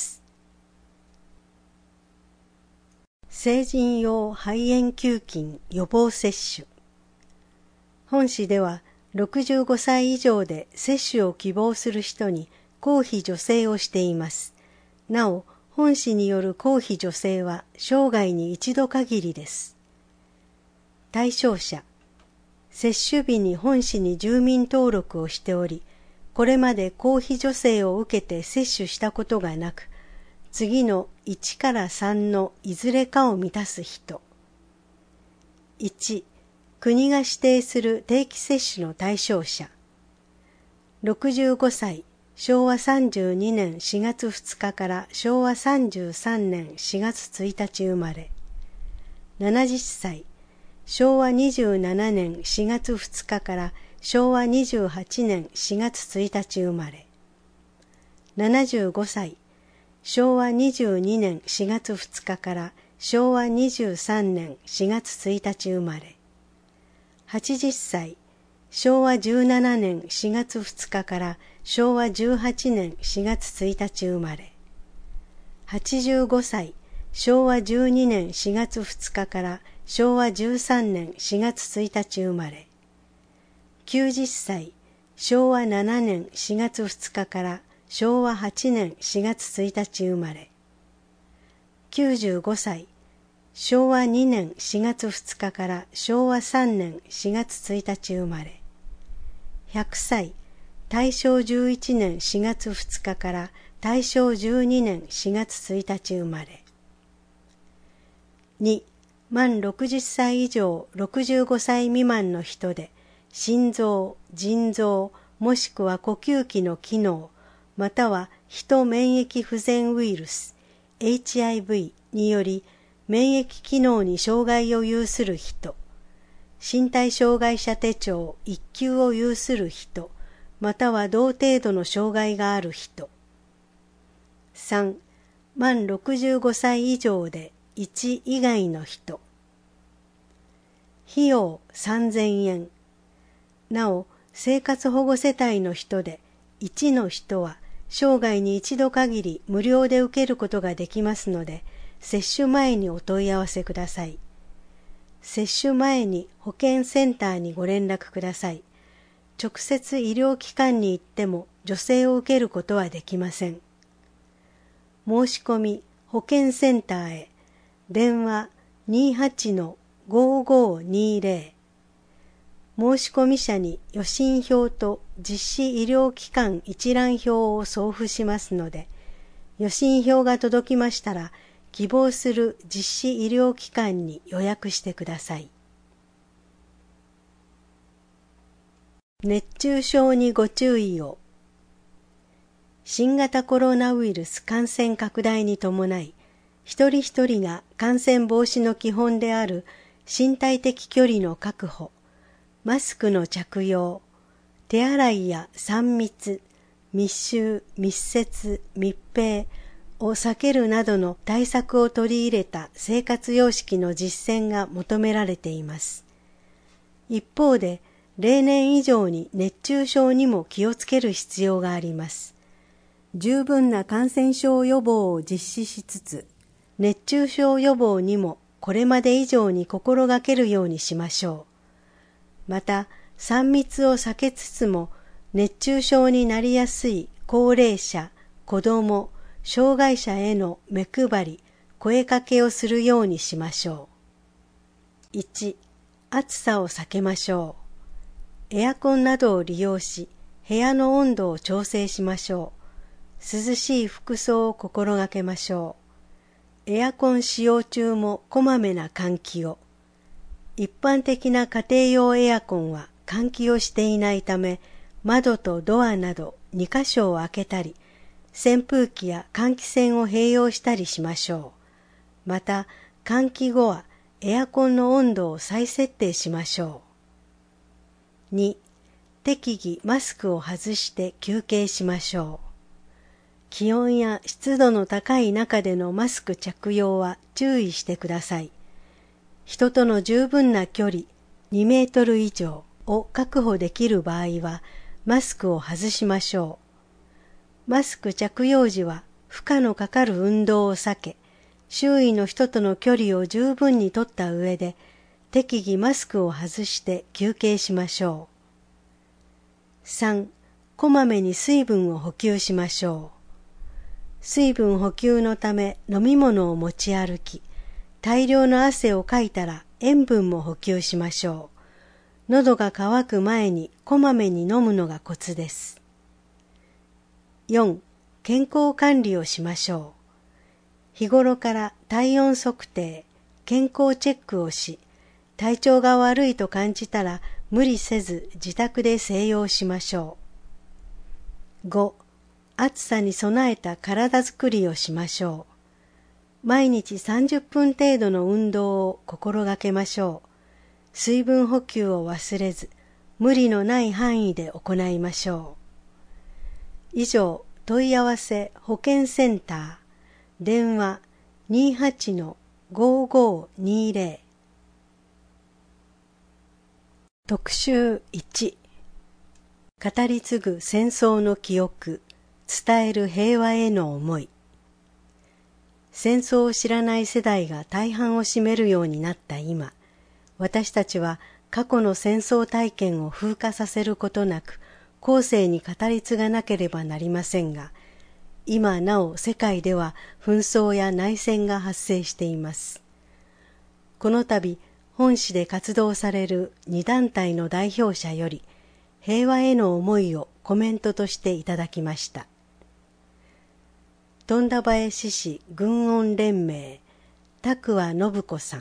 成人用肺炎球菌予防接種。本市では65歳以上で接種を希望する人に公費助成をしています。なお、本市による公費助成は生涯に一度限りです。対象者、接種日に本市に住民登録をしており、これまで公費助成を受けて接種したことがなく、次の1から3のいずれかを満たす人。1、国が指定する定期接種の対象者。65歳、昭和32年4月2日から昭和33年4月1日生まれ。70歳、昭和27年4月2日から昭和28年4月1日生まれ。75歳、昭和22年4月2日から昭和23年4月1日生まれ。80歳、昭和17年4月2日から昭和18年4月1日生まれ。85歳、昭和12年4月2日から昭和13年4月1日生まれ。90歳、昭和7年4月2日から昭和8年4月1日生まれ。95歳、昭和2年4月2日から昭和3年4月1日生まれ。100歳、大正11年4月2日から大正12年4月1日生まれ。2、満60歳以上65歳未満の人で、心臓、腎臓、もしくは呼吸器の機能、またはヒト免疫不全ウイルス、HIV により免疫機能に障害を有する人、身体障害者手帳1級を有する人、または同程度の障害がある人。3、満65歳以上で1以外の人。費用3000円。なお、生活保護世帯の人で1の人は生涯に一度限り無料で受けることができますので、接種前にお問い合わせください。接種前に保健センターにご連絡ください。直接医療機関に行っても助成を受けることはできません。申し込み保健センターへ。電話 28-5520。申し込み者に予診票と実施医療機関一覧表を送付しますので、予診票が届きましたら、希望する実施医療機関に予約してください。熱中症にご注意を。新型コロナウイルス感染拡大に伴い、一人一人が感染防止の基本である身体的距離の確保、マスクの着用、手洗いや3密、密集、密接、密閉を避けるなどの対策を取り入れた生活様式の実践が求められています。一方で、例年以上に熱中症にも気をつける必要があります。十分な感染症予防を実施しつつ、熱中症予防にもこれまで以上に心がけるようにしましょう。また、3密を避けつつも、熱中症になりやすい高齢者、子ども、障害者への目配り、声かけをするようにしましょう。1、暑さを避けましょう。エアコンなどを利用し、部屋の温度を調整しましょう。涼しい服装を心がけましょう。エアコン使用中もこまめな換気を。一般的な家庭用エアコンは換気をしていないため、窓とドアなど2箇所を開けたり、扇風機や換気扇を併用したりしましょう。また、換気後はエアコンの温度を再設定しましょ 2、適宜マスクを外して休憩しましょう。気温や湿度の高い中でのマスク着用は注意してください。人との十分な距離2メートル以上を確保できる場合はマスクを外しましょう。マスク着用時は負荷のかかる運動を避け、周囲の人との距離を十分にとった上で適宜マスクを外して休憩しましょう。3、こまめに水分を補給しましょう。水分補給のため飲み物を持ち歩き、大量の汗をかいたら塩分も補給しましょう。喉が渇く前にこまめに飲むのがコツです。4、健康管理をしましょう。日頃から体温測定、健康チェックをし、体調が悪いと感じたら無理せず自宅で静養しましょう。5、暑さに備えた体づくりをしましょう。毎日30分程度の運動を心がけましょう。水分補給を忘れず、無理のない範囲で行いましょう。以上、問い合わせ保健センター、電話 28-5520。特集1、語り継ぐ戦争の記憶、伝える平和への思い。戦争を知らない世代が大半を占めるようになった今、私たちは過去の戦争体験を風化させることなく、後世に語り継がなければなりませんが、今なお世界では紛争や内戦が発生しています。この度、本市で活動される2団体の代表者より、平和への思いをコメントとしていただきました。富田林市軍音連盟、田桑信子さん。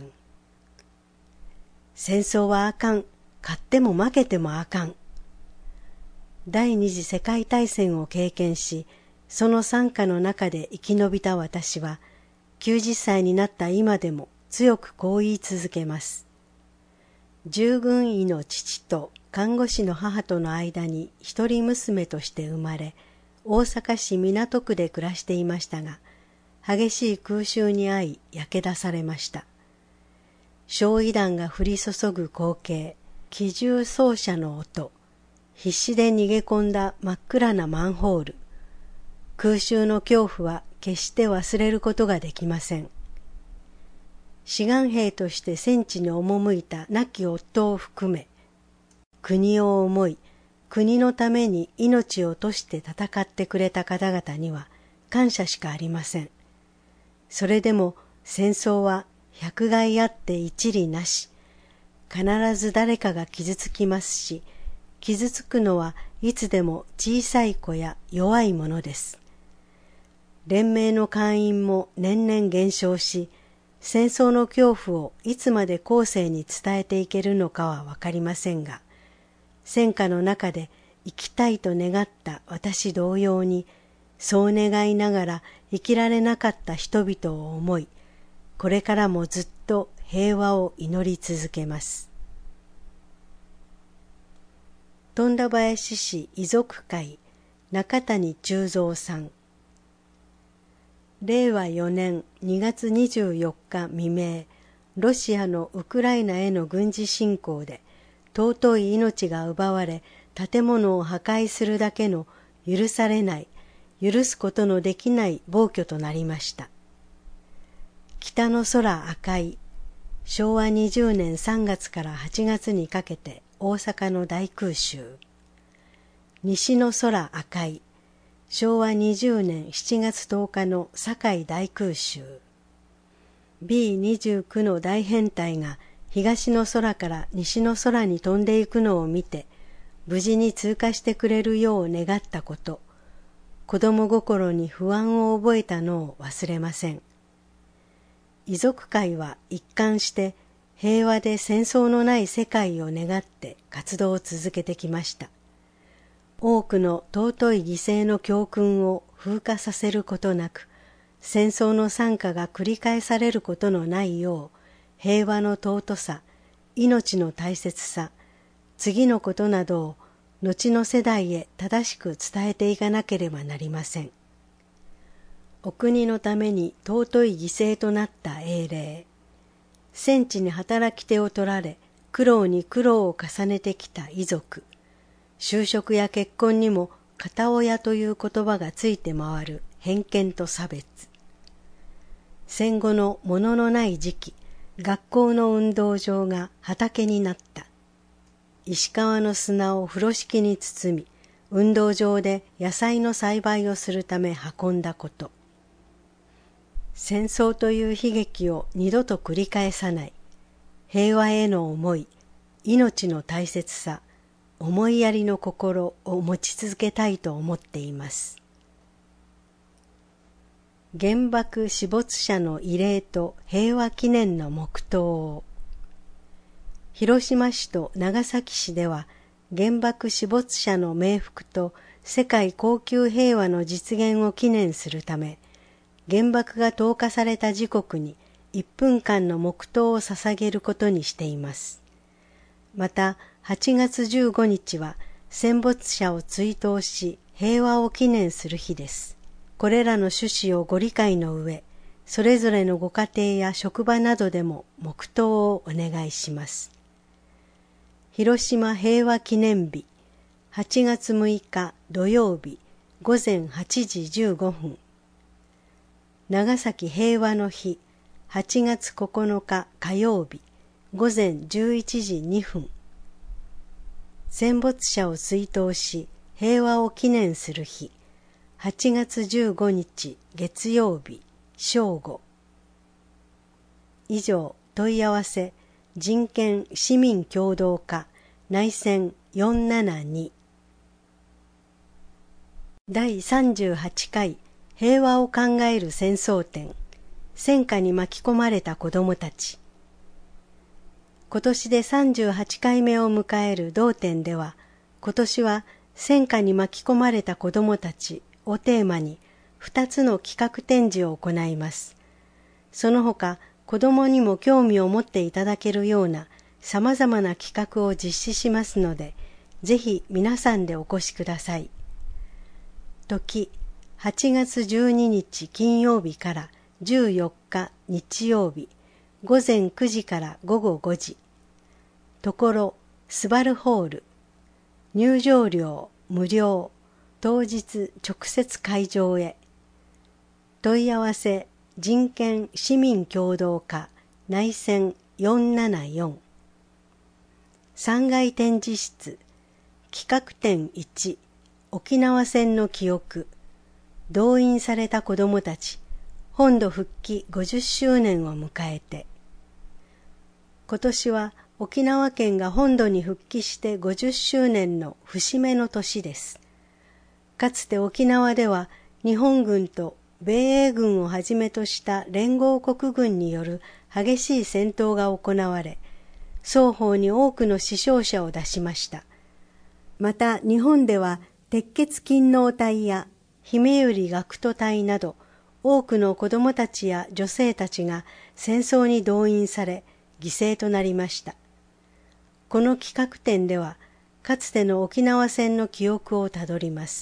戦争はあかん、勝っても負けてもあかん。第二次世界大戦を経験し、その惨禍の中で生き延びた私は、90歳になった今でも強くこう言い続けます。従軍医の父と看護師の母との間に一人娘として生まれ、大阪市港区で暮らしていましたが、激しい空襲に遭い焼け出されました。焼夷弾が降り注ぐ光景、機銃掃射の音、必死で逃げ込んだ真っ暗なマンホール。空襲の恐怖は決して忘れることができません。志願兵として戦地に赴いた亡き夫を含め、国を思い、国のために命を賭して戦ってくれた方々には感謝しかありません。それでも戦争は百害あって一利なし、必ず誰かが傷つきますし、傷つくのはいつでも小さい子や弱いものです。連盟の会員も年々減少し、戦争の恐怖をいつまで後世に伝えていけるのかはわかりませんが、戦火の中で生きたいと願った私同様に、そう願いながら生きられなかった人々を思い、これからもずっと平和を祈り続けます。富田林市遺族会中谷忠三さん。令和4年2月24日未明、ロシアのウクライナへの軍事侵攻で尊い命が奪われ、建物を破壊するだけの許されない、許すことのできない暴挙となりました。北の空赤い、昭和20年3月から8月にかけて大阪の大空襲。西の空赤い、昭和20年7月10日の堺大空襲。B29 の大編隊が東の空から西の空に飛んでいくのを見て、無事に通過してくれるよう願ったこと、子供心に不安を覚えたのを忘れません。遺族会は一貫して平和で戦争のない世界を願って活動を続けてきました。多くの尊い犠牲の教訓を風化させることなく、戦争の惨禍が繰り返されることのないよう、平和の尊さ、命の大切さ、 次のことなどを後の世代へ正しく伝えていかなければなりません。お国のために尊い犠牲となった英霊、戦地に働き手を取られ苦労に苦労を重ねてきた遺族、就職や結婚にも片親という言葉がついて回る偏見と差別、戦後の物のない時期、学校の運動場が畑になった。石川の砂を風呂敷に包み、運動場で野菜の栽培をするため運んだこと。戦争という悲劇を二度と繰り返さない。平和への思い、命の大切さ、思いやりの心を持ち続けたいと思っています。原爆死没者の慰霊と平和記念の黙祷を。広島市と長崎市では原爆死没者の冥福と世界恒久平和の実現を記念するため、原爆が投下された時刻に1分間の黙祷を捧げることにしています。また8月15日は戦没者を追悼し平和を記念する日です。これらの趣旨をご理解の上、それぞれのご家庭や職場などでも黙祷をお願いします。広島平和記念日、8月6日土曜日午前8時15分。長崎平和の日、8月9日火曜日午前11時2分。戦没者を追悼し平和を記念する日、8月15日月曜日正午。以上、問い合わせ人権市民共同課内戦472。第38回平和を考える戦争展、戦火に巻き込まれた子どもたち。今年で38回目を迎える同展では、今年は戦火に巻き込まれた子どもたちをテーマに2つの企画展示を行います。その他、子どもにも興味を持っていただけるようなさまざまな企画を実施しますので、ぜひ皆さんでお越しください。時、8月12日金曜日から14日日曜日、午前9時から午後5時。ところ、スバルホール。入場料無料。当日直接会場へ。問い合わせ人権市民共同課内戦474。3階展示室。企画展1。沖縄戦の記憶。動員された子どもたち。本土復帰50周年を迎えて。今年は沖縄県が本土に復帰して50周年の節目の年です。かつて沖縄では日本軍と米英軍をはじめとした連合国軍による激しい戦闘が行われ、双方に多くの死傷者を出しました。また日本では鉄血勤王隊や姫百合学徒隊など多くの子どもたちや女性たちが戦争に動員され犠牲となりました。この企画展ではかつての沖縄戦の記憶をたどります。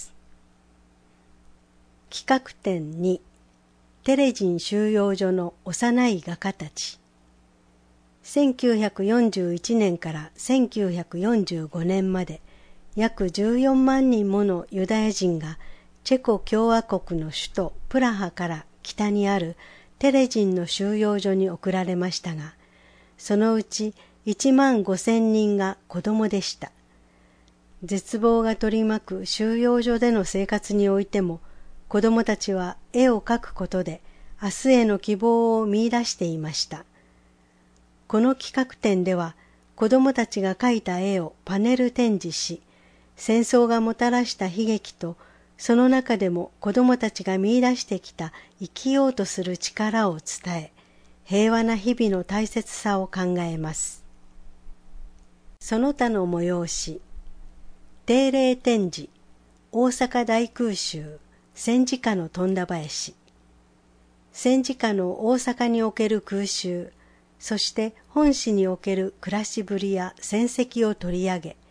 企画展2、テレジン収容所の幼い画家たち。1941年から1945年まで約14万人ものユダヤ人がチェコ共和国の首都プラハから北にあるテレジンの収容所に送られましたが、そのうち1万5,000人が子供でした。絶望が取り巻く収容所での生活においても、子供たちは絵を描くことで明日への希望を見出していました。この企画展では子供たちが描いた絵をパネル展示し、戦争がもたらした悲劇とその中でも子供たちが見出してきた生きようとする力を伝え、平和な日々の大切さを考えます。その他の催し、定例展示、大阪大空襲、戦時下の富田林。戦時下の大阪における空襲、そして本市における暮らしぶりや戦績を取り上げ、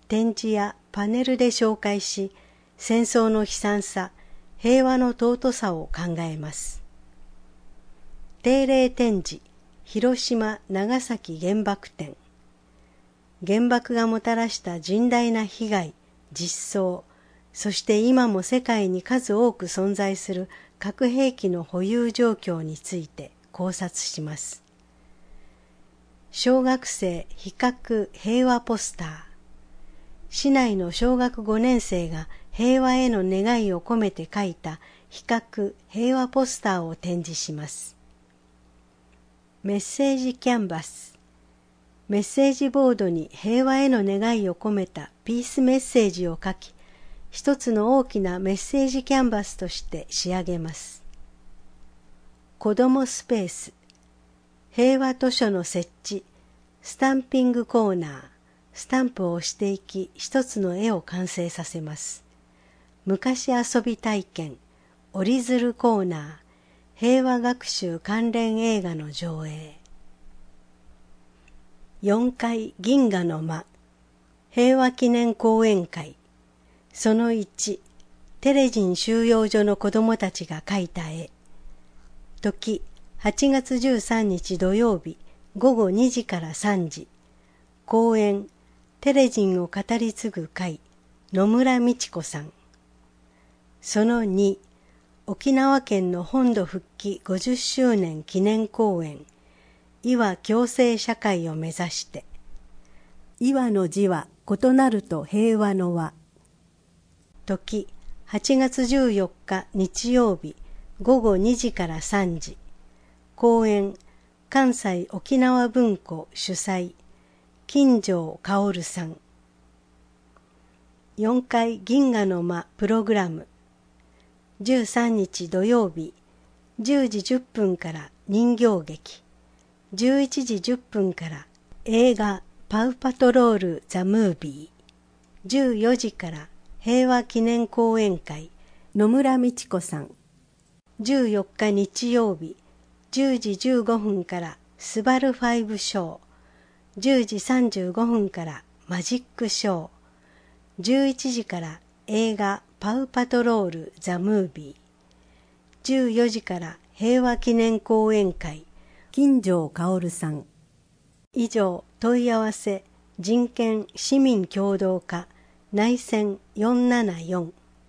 展示やパネルで紹介し、戦争の悲惨さ、平和の尊さを考えます。定例展示、広島・長崎原爆展。原爆がもたらした甚大な被害、実相、そして今も世界に数多く存在する核兵器の保有状況について考察します。小学生比較平和ポスター。市内の小学5年生が平和への願いを込めて描いた比較平和ポスターを展示します。メッセージキャンバス。メッセージボードに平和への願いを込めたピースメッセージを書き、一つの大きなメッセージキャンバスとして仕上げます。子どもスペース。平和図書の設置、スタンピングコーナー、スタンプを押していき、一つの絵を完成させます。昔遊び体験、折り鶴コーナー、平和学習関連映画の上映。4階銀河の間、平和記念講演会。その1、テレジン収容所の子どもたちが描いた絵。時、8月13日土曜日、午後2時から3時。講演、テレジンを語り継ぐ会、野村美智子さん。その2、沖縄県の本土復帰50周年記念講演、伊和共生社会を目指して。伊和の字は異なると平和の和。時、8月14日日曜日、午後2時から3時。講演、関西沖縄文庫主催、金城薫さん。4階銀河の間プログラム。13日土曜日、10時10分から人形劇。11時10分から映画パウパトロール・ザ・ムービー。14時から平和記念講演会、野村美智子さん。14日日曜日、10時15分からスバル5ショー。10時35分からマジックショー。11時から映画パウパトロール・ザ・ムービー。14時から平和記念講演会、金城薫さん。以上、問い合わせ、人権市民共同課、内戦474。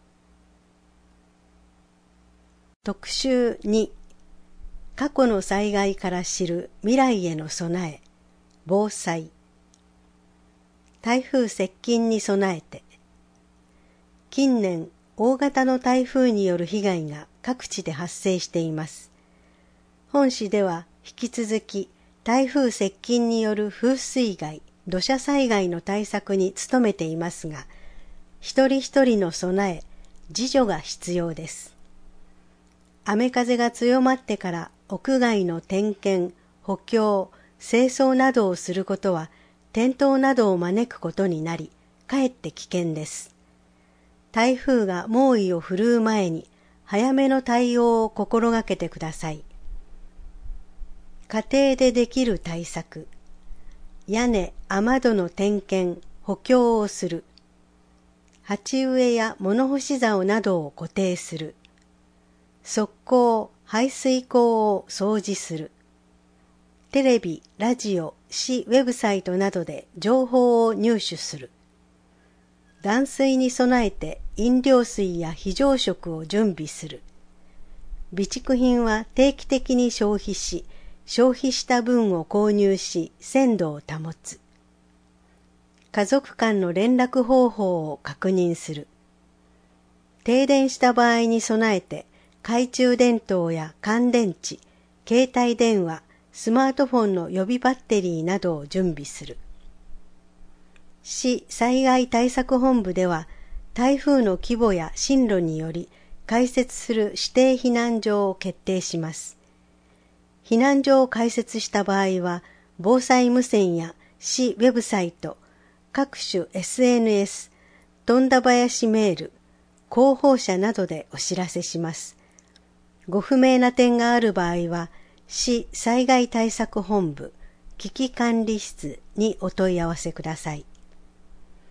特集2、過去の災害から知る未来への備え、防災。台風接近に備えて。近年、大型の台風による被害が各地で発生しています。本市では引き続き台風接近による風水害、土砂災害の対策に努めていますが、一人一人の備え、自助が必要です。雨風が強まってから屋外の点検、補強、清掃などをすることは転倒などを招くことになり、かえって危険です。台風が猛威を振るう前に早めの対応を心がけてください。家庭でできる対策。屋根、雨戸の点検、補強をする。鉢植えや物干し竿などを固定する。側溝、排水溝を掃除する。テレビ、ラジオ、市ウェブサイトなどで情報を入手する。断水に備えて飲料水や非常食を準備する。備蓄品は定期的に消費し、消費した分を購入し鮮度を保つ。家族間の連絡方法を確認する。停電した場合に備えて懐中電灯や乾電池、携帯電話、スマートフォンの予備バッテリーなどを準備する。市災害対策本部では台風の規模や進路により開設する指定避難所を決定します。避難所を開設した場合は、防災無線や市ウェブサイト、各種 SNS、富田林メール、広報車などでお知らせします。ご不明な点がある場合は、市災害対策本部危機管理室にお問い合わせください。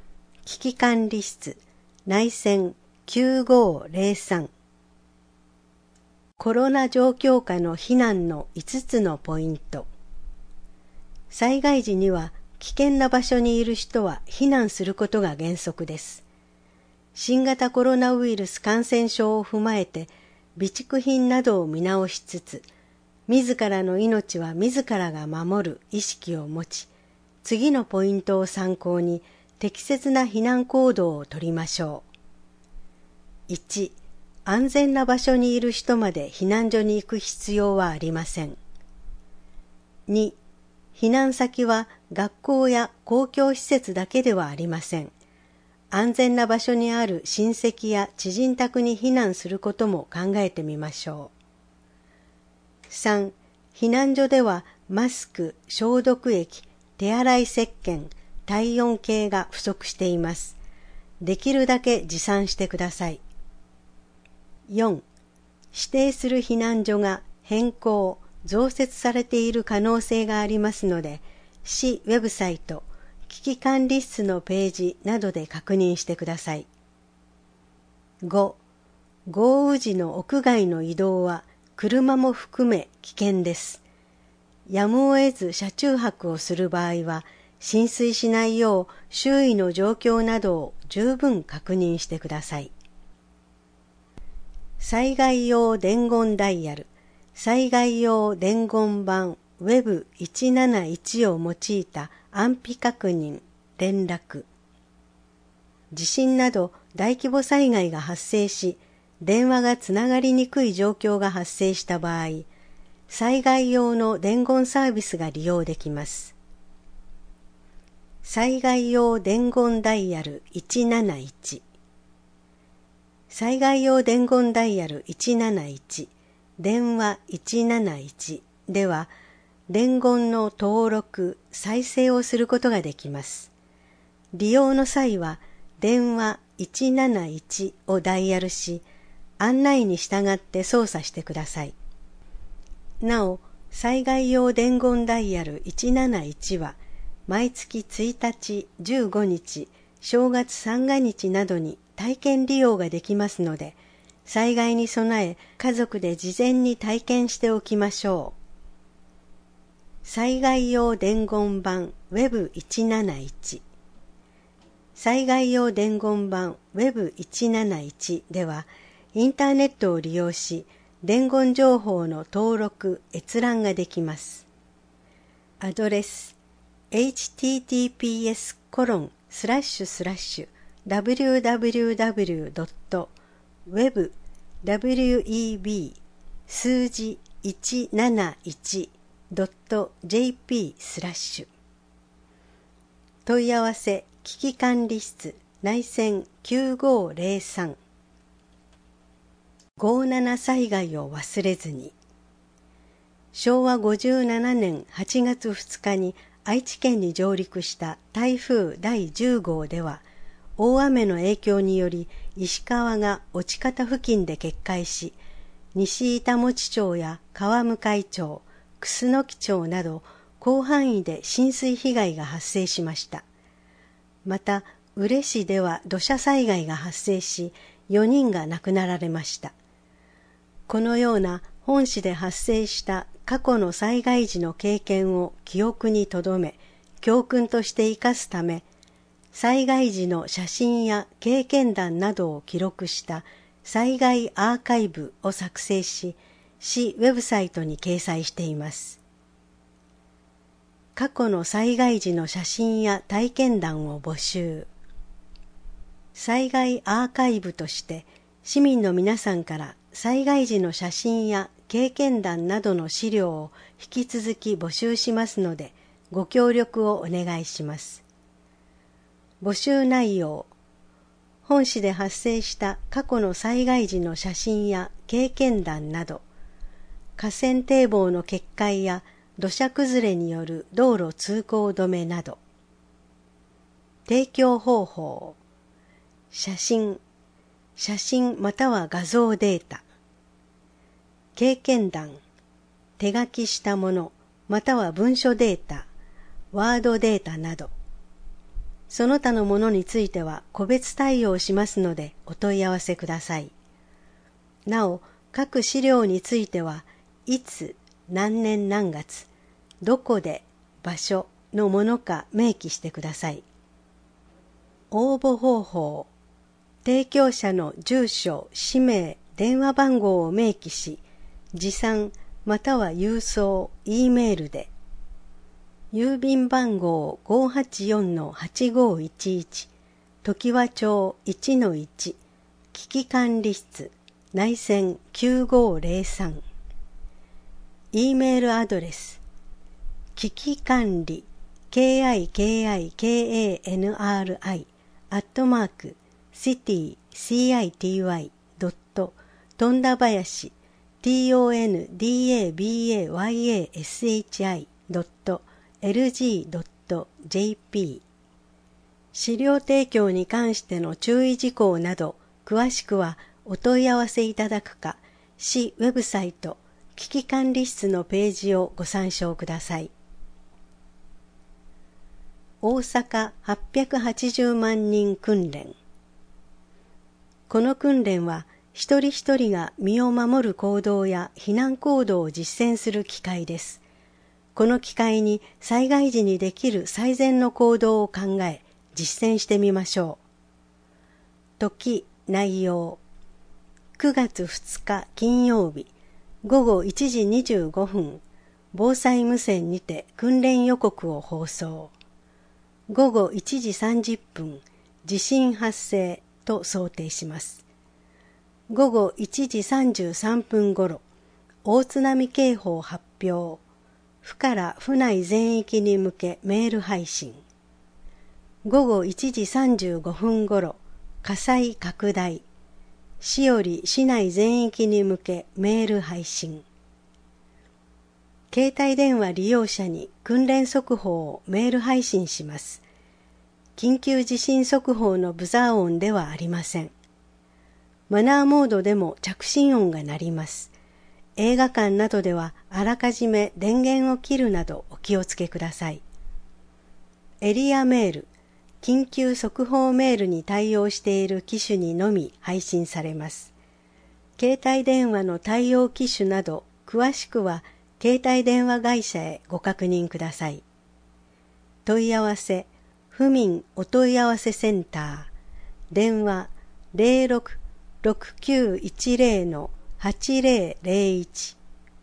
危機管理室内線9503。コロナ状況下の避難の5つのポイント。災害時には危険な場所にいる人は避難することが原則です。新型コロナウイルス感染症を踏まえて備蓄品などを見直しつつ、自らの命は自らが守る意識を持ち、次のポイントを参考に適切な避難行動をとりましょう。1、安全な場所にいる人まで避難所に行く必要はありません。2、避難先は学校や公共施設だけではありません。安全な場所にある親戚や知人宅に避難することも考えてみましょう。3、避難所ではマスク、消毒液、手洗い石鹸、体温計が不足しています。できるだけ持参してください。4、指定する避難所が変更、増設されている可能性がありますので、市ウェブサイト、危機管理室のページなどで確認してください。5、豪雨時の屋外の移動は車も含め危険です。やむを得ず車中泊をする場合は、浸水しないよう周囲の状況などを十分確認してください。災害用伝言ダイヤル、災害用伝言板 Web171 を用いた安否確認、連絡。地震など大規模災害が発生し、電話がつながりにくい状況が発生した場合、災害用の伝言サービスが利用できます。災害用伝言ダイヤル171。災害用伝言ダイヤル171、電話171では、伝言の登録、再生をすることができます。利用の際は、電話171をダイヤルし、案内に従って操作してください。なお、災害用伝言ダイヤル171は、毎月1日、15日、正月三が日などに体験利用ができますので、災害に備え家族で事前に体験しておきましょう。災害用伝言板 Web171。災害用伝言板 Web171 では、インターネットを利用し、伝言情報の登録・閲覧ができます。アドレス https://www.web 数字 171.jp/ 問い合わせ危機管理室内線9503。57災害を忘れずに。昭和57年8月2日に愛知県に上陸した台風第10号では、大雨の影響により石川が落方付近で決壊し、西板持町や川向町、楠町など広範囲で浸水被害が発生しました。また、呉市では土砂災害が発生し、4人が亡くなられました。このような本市で発生した過去の災害時の経験を記憶に留め、教訓として生かすため、災害時の写真や経験談などを記録した災害アーカイブを作成し、市ウェブサイトに掲載しています。過去の災害時の写真や体験談を募集。災害アーカイブとして市民の皆さんから災害時の写真や経験談などの資料を引き続き募集しますので、ご協力をお願いします。募集内容、本市で発生した過去の災害時の写真や経験談など、河川堤防の決壊や土砂崩れによる道路通行止めなど。提供方法、写真または画像データ。経験談、手書きしたものまたは文書データ、ワードデータなど。 その他のものについては個別対応しますのでお問い合わせください。なお、各資料については、いつ、何年何月、どこで、場所のものか明記してください。応募方法。提供者の住所、氏名、電話番号を明記し、持参または郵送、Eメールで。郵便番号 584-8511 常盤町 1-1 危機管理室内線9503 E メールアドレス危機管理 KIKIKANRI city.tondavayashi tondabayashi.lg.jp 資料提供に関しての注意事項など詳しくはお問い合わせいただくか、市ウェブサイト危機管理室のページをご参照ください。大阪880万人訓練。この訓練は一人一人が身を守る行動や避難行動を実践する機会です。この機会に災害時にできる最善の行動を考え、実践してみましょう。時、内容。9月2日金曜日、午後1時25分、防災無線にて訓練予告を放送。午後1時30分、地震発生と想定します。午後1時33分ごろ、大津波警報発表。府から府内全域に向けメール配信。午後1時35分ごろ、火災拡大。市より市内全域に向けメール配信。携帯電話利用者に訓練速報をメール配信します。緊急地震速報のブザー音ではありません。マナーモードでも着信音が鳴ります。映画館などではあらかじめ電源を切るなどお気をつけください。エリアメール、緊急速報メールに対応している機種にのみ配信されます。携帯電話の対応機種など詳しくは携帯電話会社へご確認ください。問い合わせ、府民お問い合わせセンター、電話 066910-8001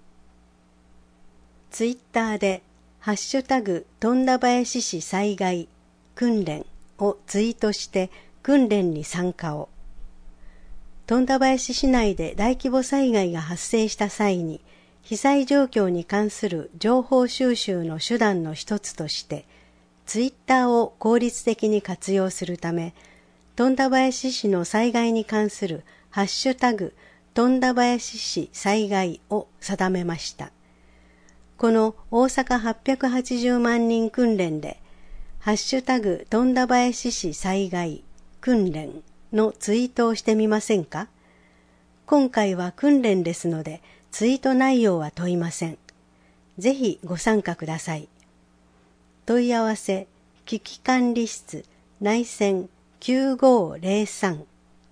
ツイッターでハッシュタグ富田林市災害訓練をツイートして訓練に参加を。富田林市内で大規模災害が発生した際に被災状況に関する情報収集の手段の一つとしてツイッターを効率的に活用するため、富田林市の災害に関するハッシュタグ富田林市災害を定めました。この大阪880万人訓練で、ハッシュタグ富田林市災害訓練のツイートをしてみませんか？今回は訓練ですので、ツイート内容は問いません。ぜひご参加ください。問い合わせ、危機管理室、内線9503。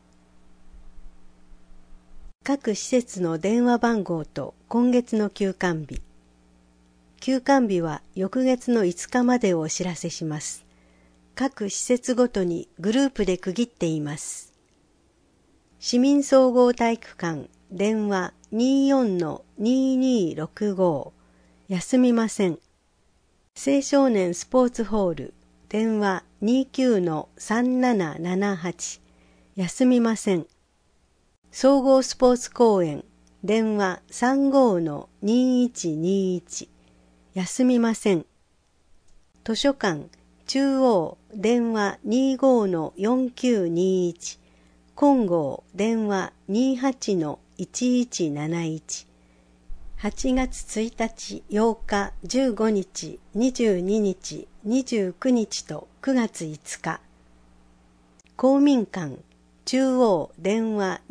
各施設の電話番号と今月の休館日。休館日は翌月の5日までをお知らせします。各施設ごとにグループで区切っています。市民総合体育館、電話 24-2265 休みません。青少年スポーツホール、電話 29-3778 休みません。総合スポーツ公園、電話 35-2121 休みません。図書館、中央、電話 25-4921 金剛、電話 28-1171 8月1日、8日、15日、22日、29日と9月5日。公民館、中央、電話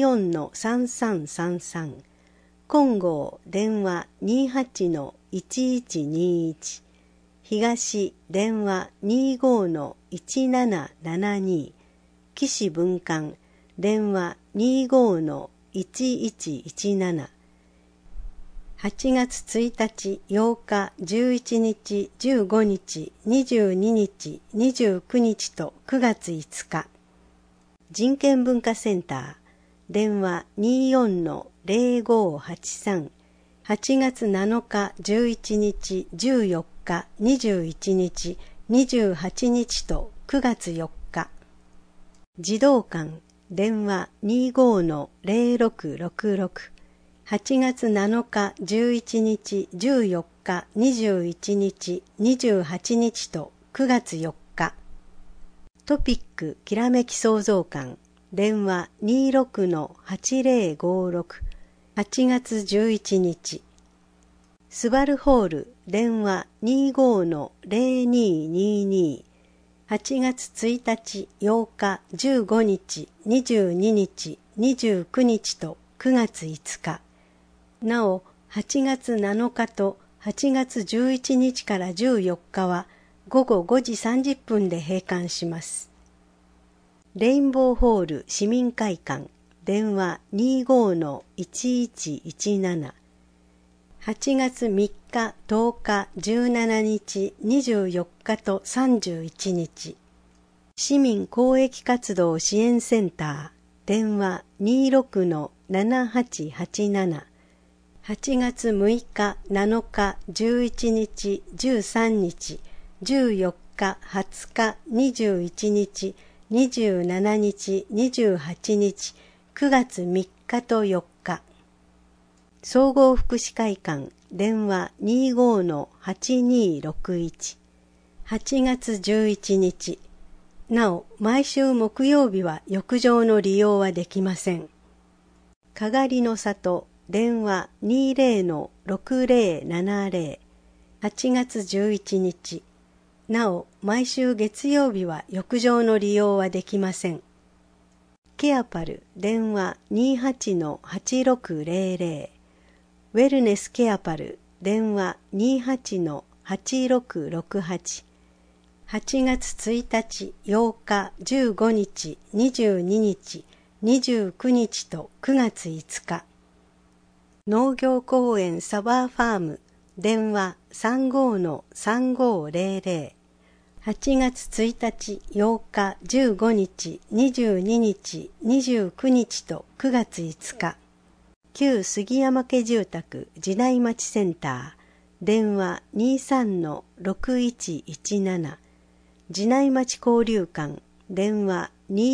24-3333 金剛、電話 28-1121 東電話 25-1772 岸分館電話 25-1117 8月1日、8日、11日、15日、22日、29日と9月5日。人権文化センター、電話 24-0583、8月7日、11日、14日、21日、28日と9月4日。児童館、電話 25-0666、8月7日、11日、14日、21日、28日と9月4日。トピックきらめき創造館、電話 26-8056、8月11日。スバルホール、電話 25-0222、8月1日、8日、15日、22日、29日と9月5日。なお、8月7日と8月11日から14日は午後5時30分で閉館します。レインボーホール市民会館、電話 25-1117、8月3日、10日、17日、24日と31日。市民公益活動支援センター、電話 26-7887、8月6日、7日、11日、13日、14日、20日、21日、27日、28日、9月3日と4日。総合福祉会館、電話 25-8261、8月11日。なお、毎週木曜日は浴場の利用はできません。かがりの里、電話 20-6070、8月11日。なお、毎週月曜日は浴場の利用はできません。ケアパル、電話 28-8600、ウェルネスケアパル、電話 28-8668、8月1日、8日、15日、22日、29日と9月5日。農業公園サバーファーム、電話 35-3500、8月1日、8日、15日、22日、29日と9月5日。旧杉山家住宅時代町センター、電話 23-6117、時内町交流館、電話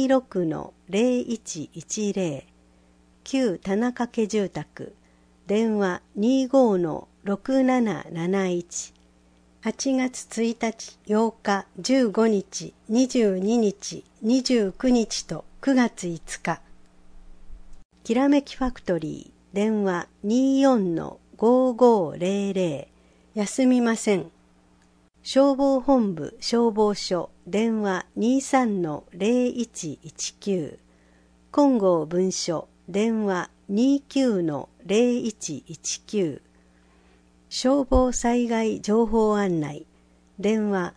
26-0110、旧田中家住宅、電話 25-6771、8月1日、8日、15日、22日、29日と9月5日。きらめきファクトリー、電話 24-5500、休みません。消防本部消防署、電話 23-0119、金剛分署、電話 29-0119、消防災害情報案内、電話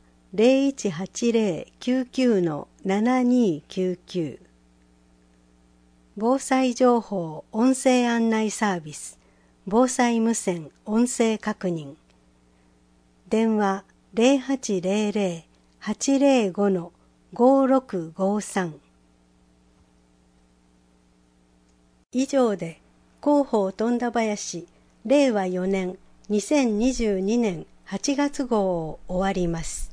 0180-99-7299、防災情報音声案内サービス、防災無線音声確認、電話 0800-805-5653。以上で広報富田林令和4年2022年8月号を終わります。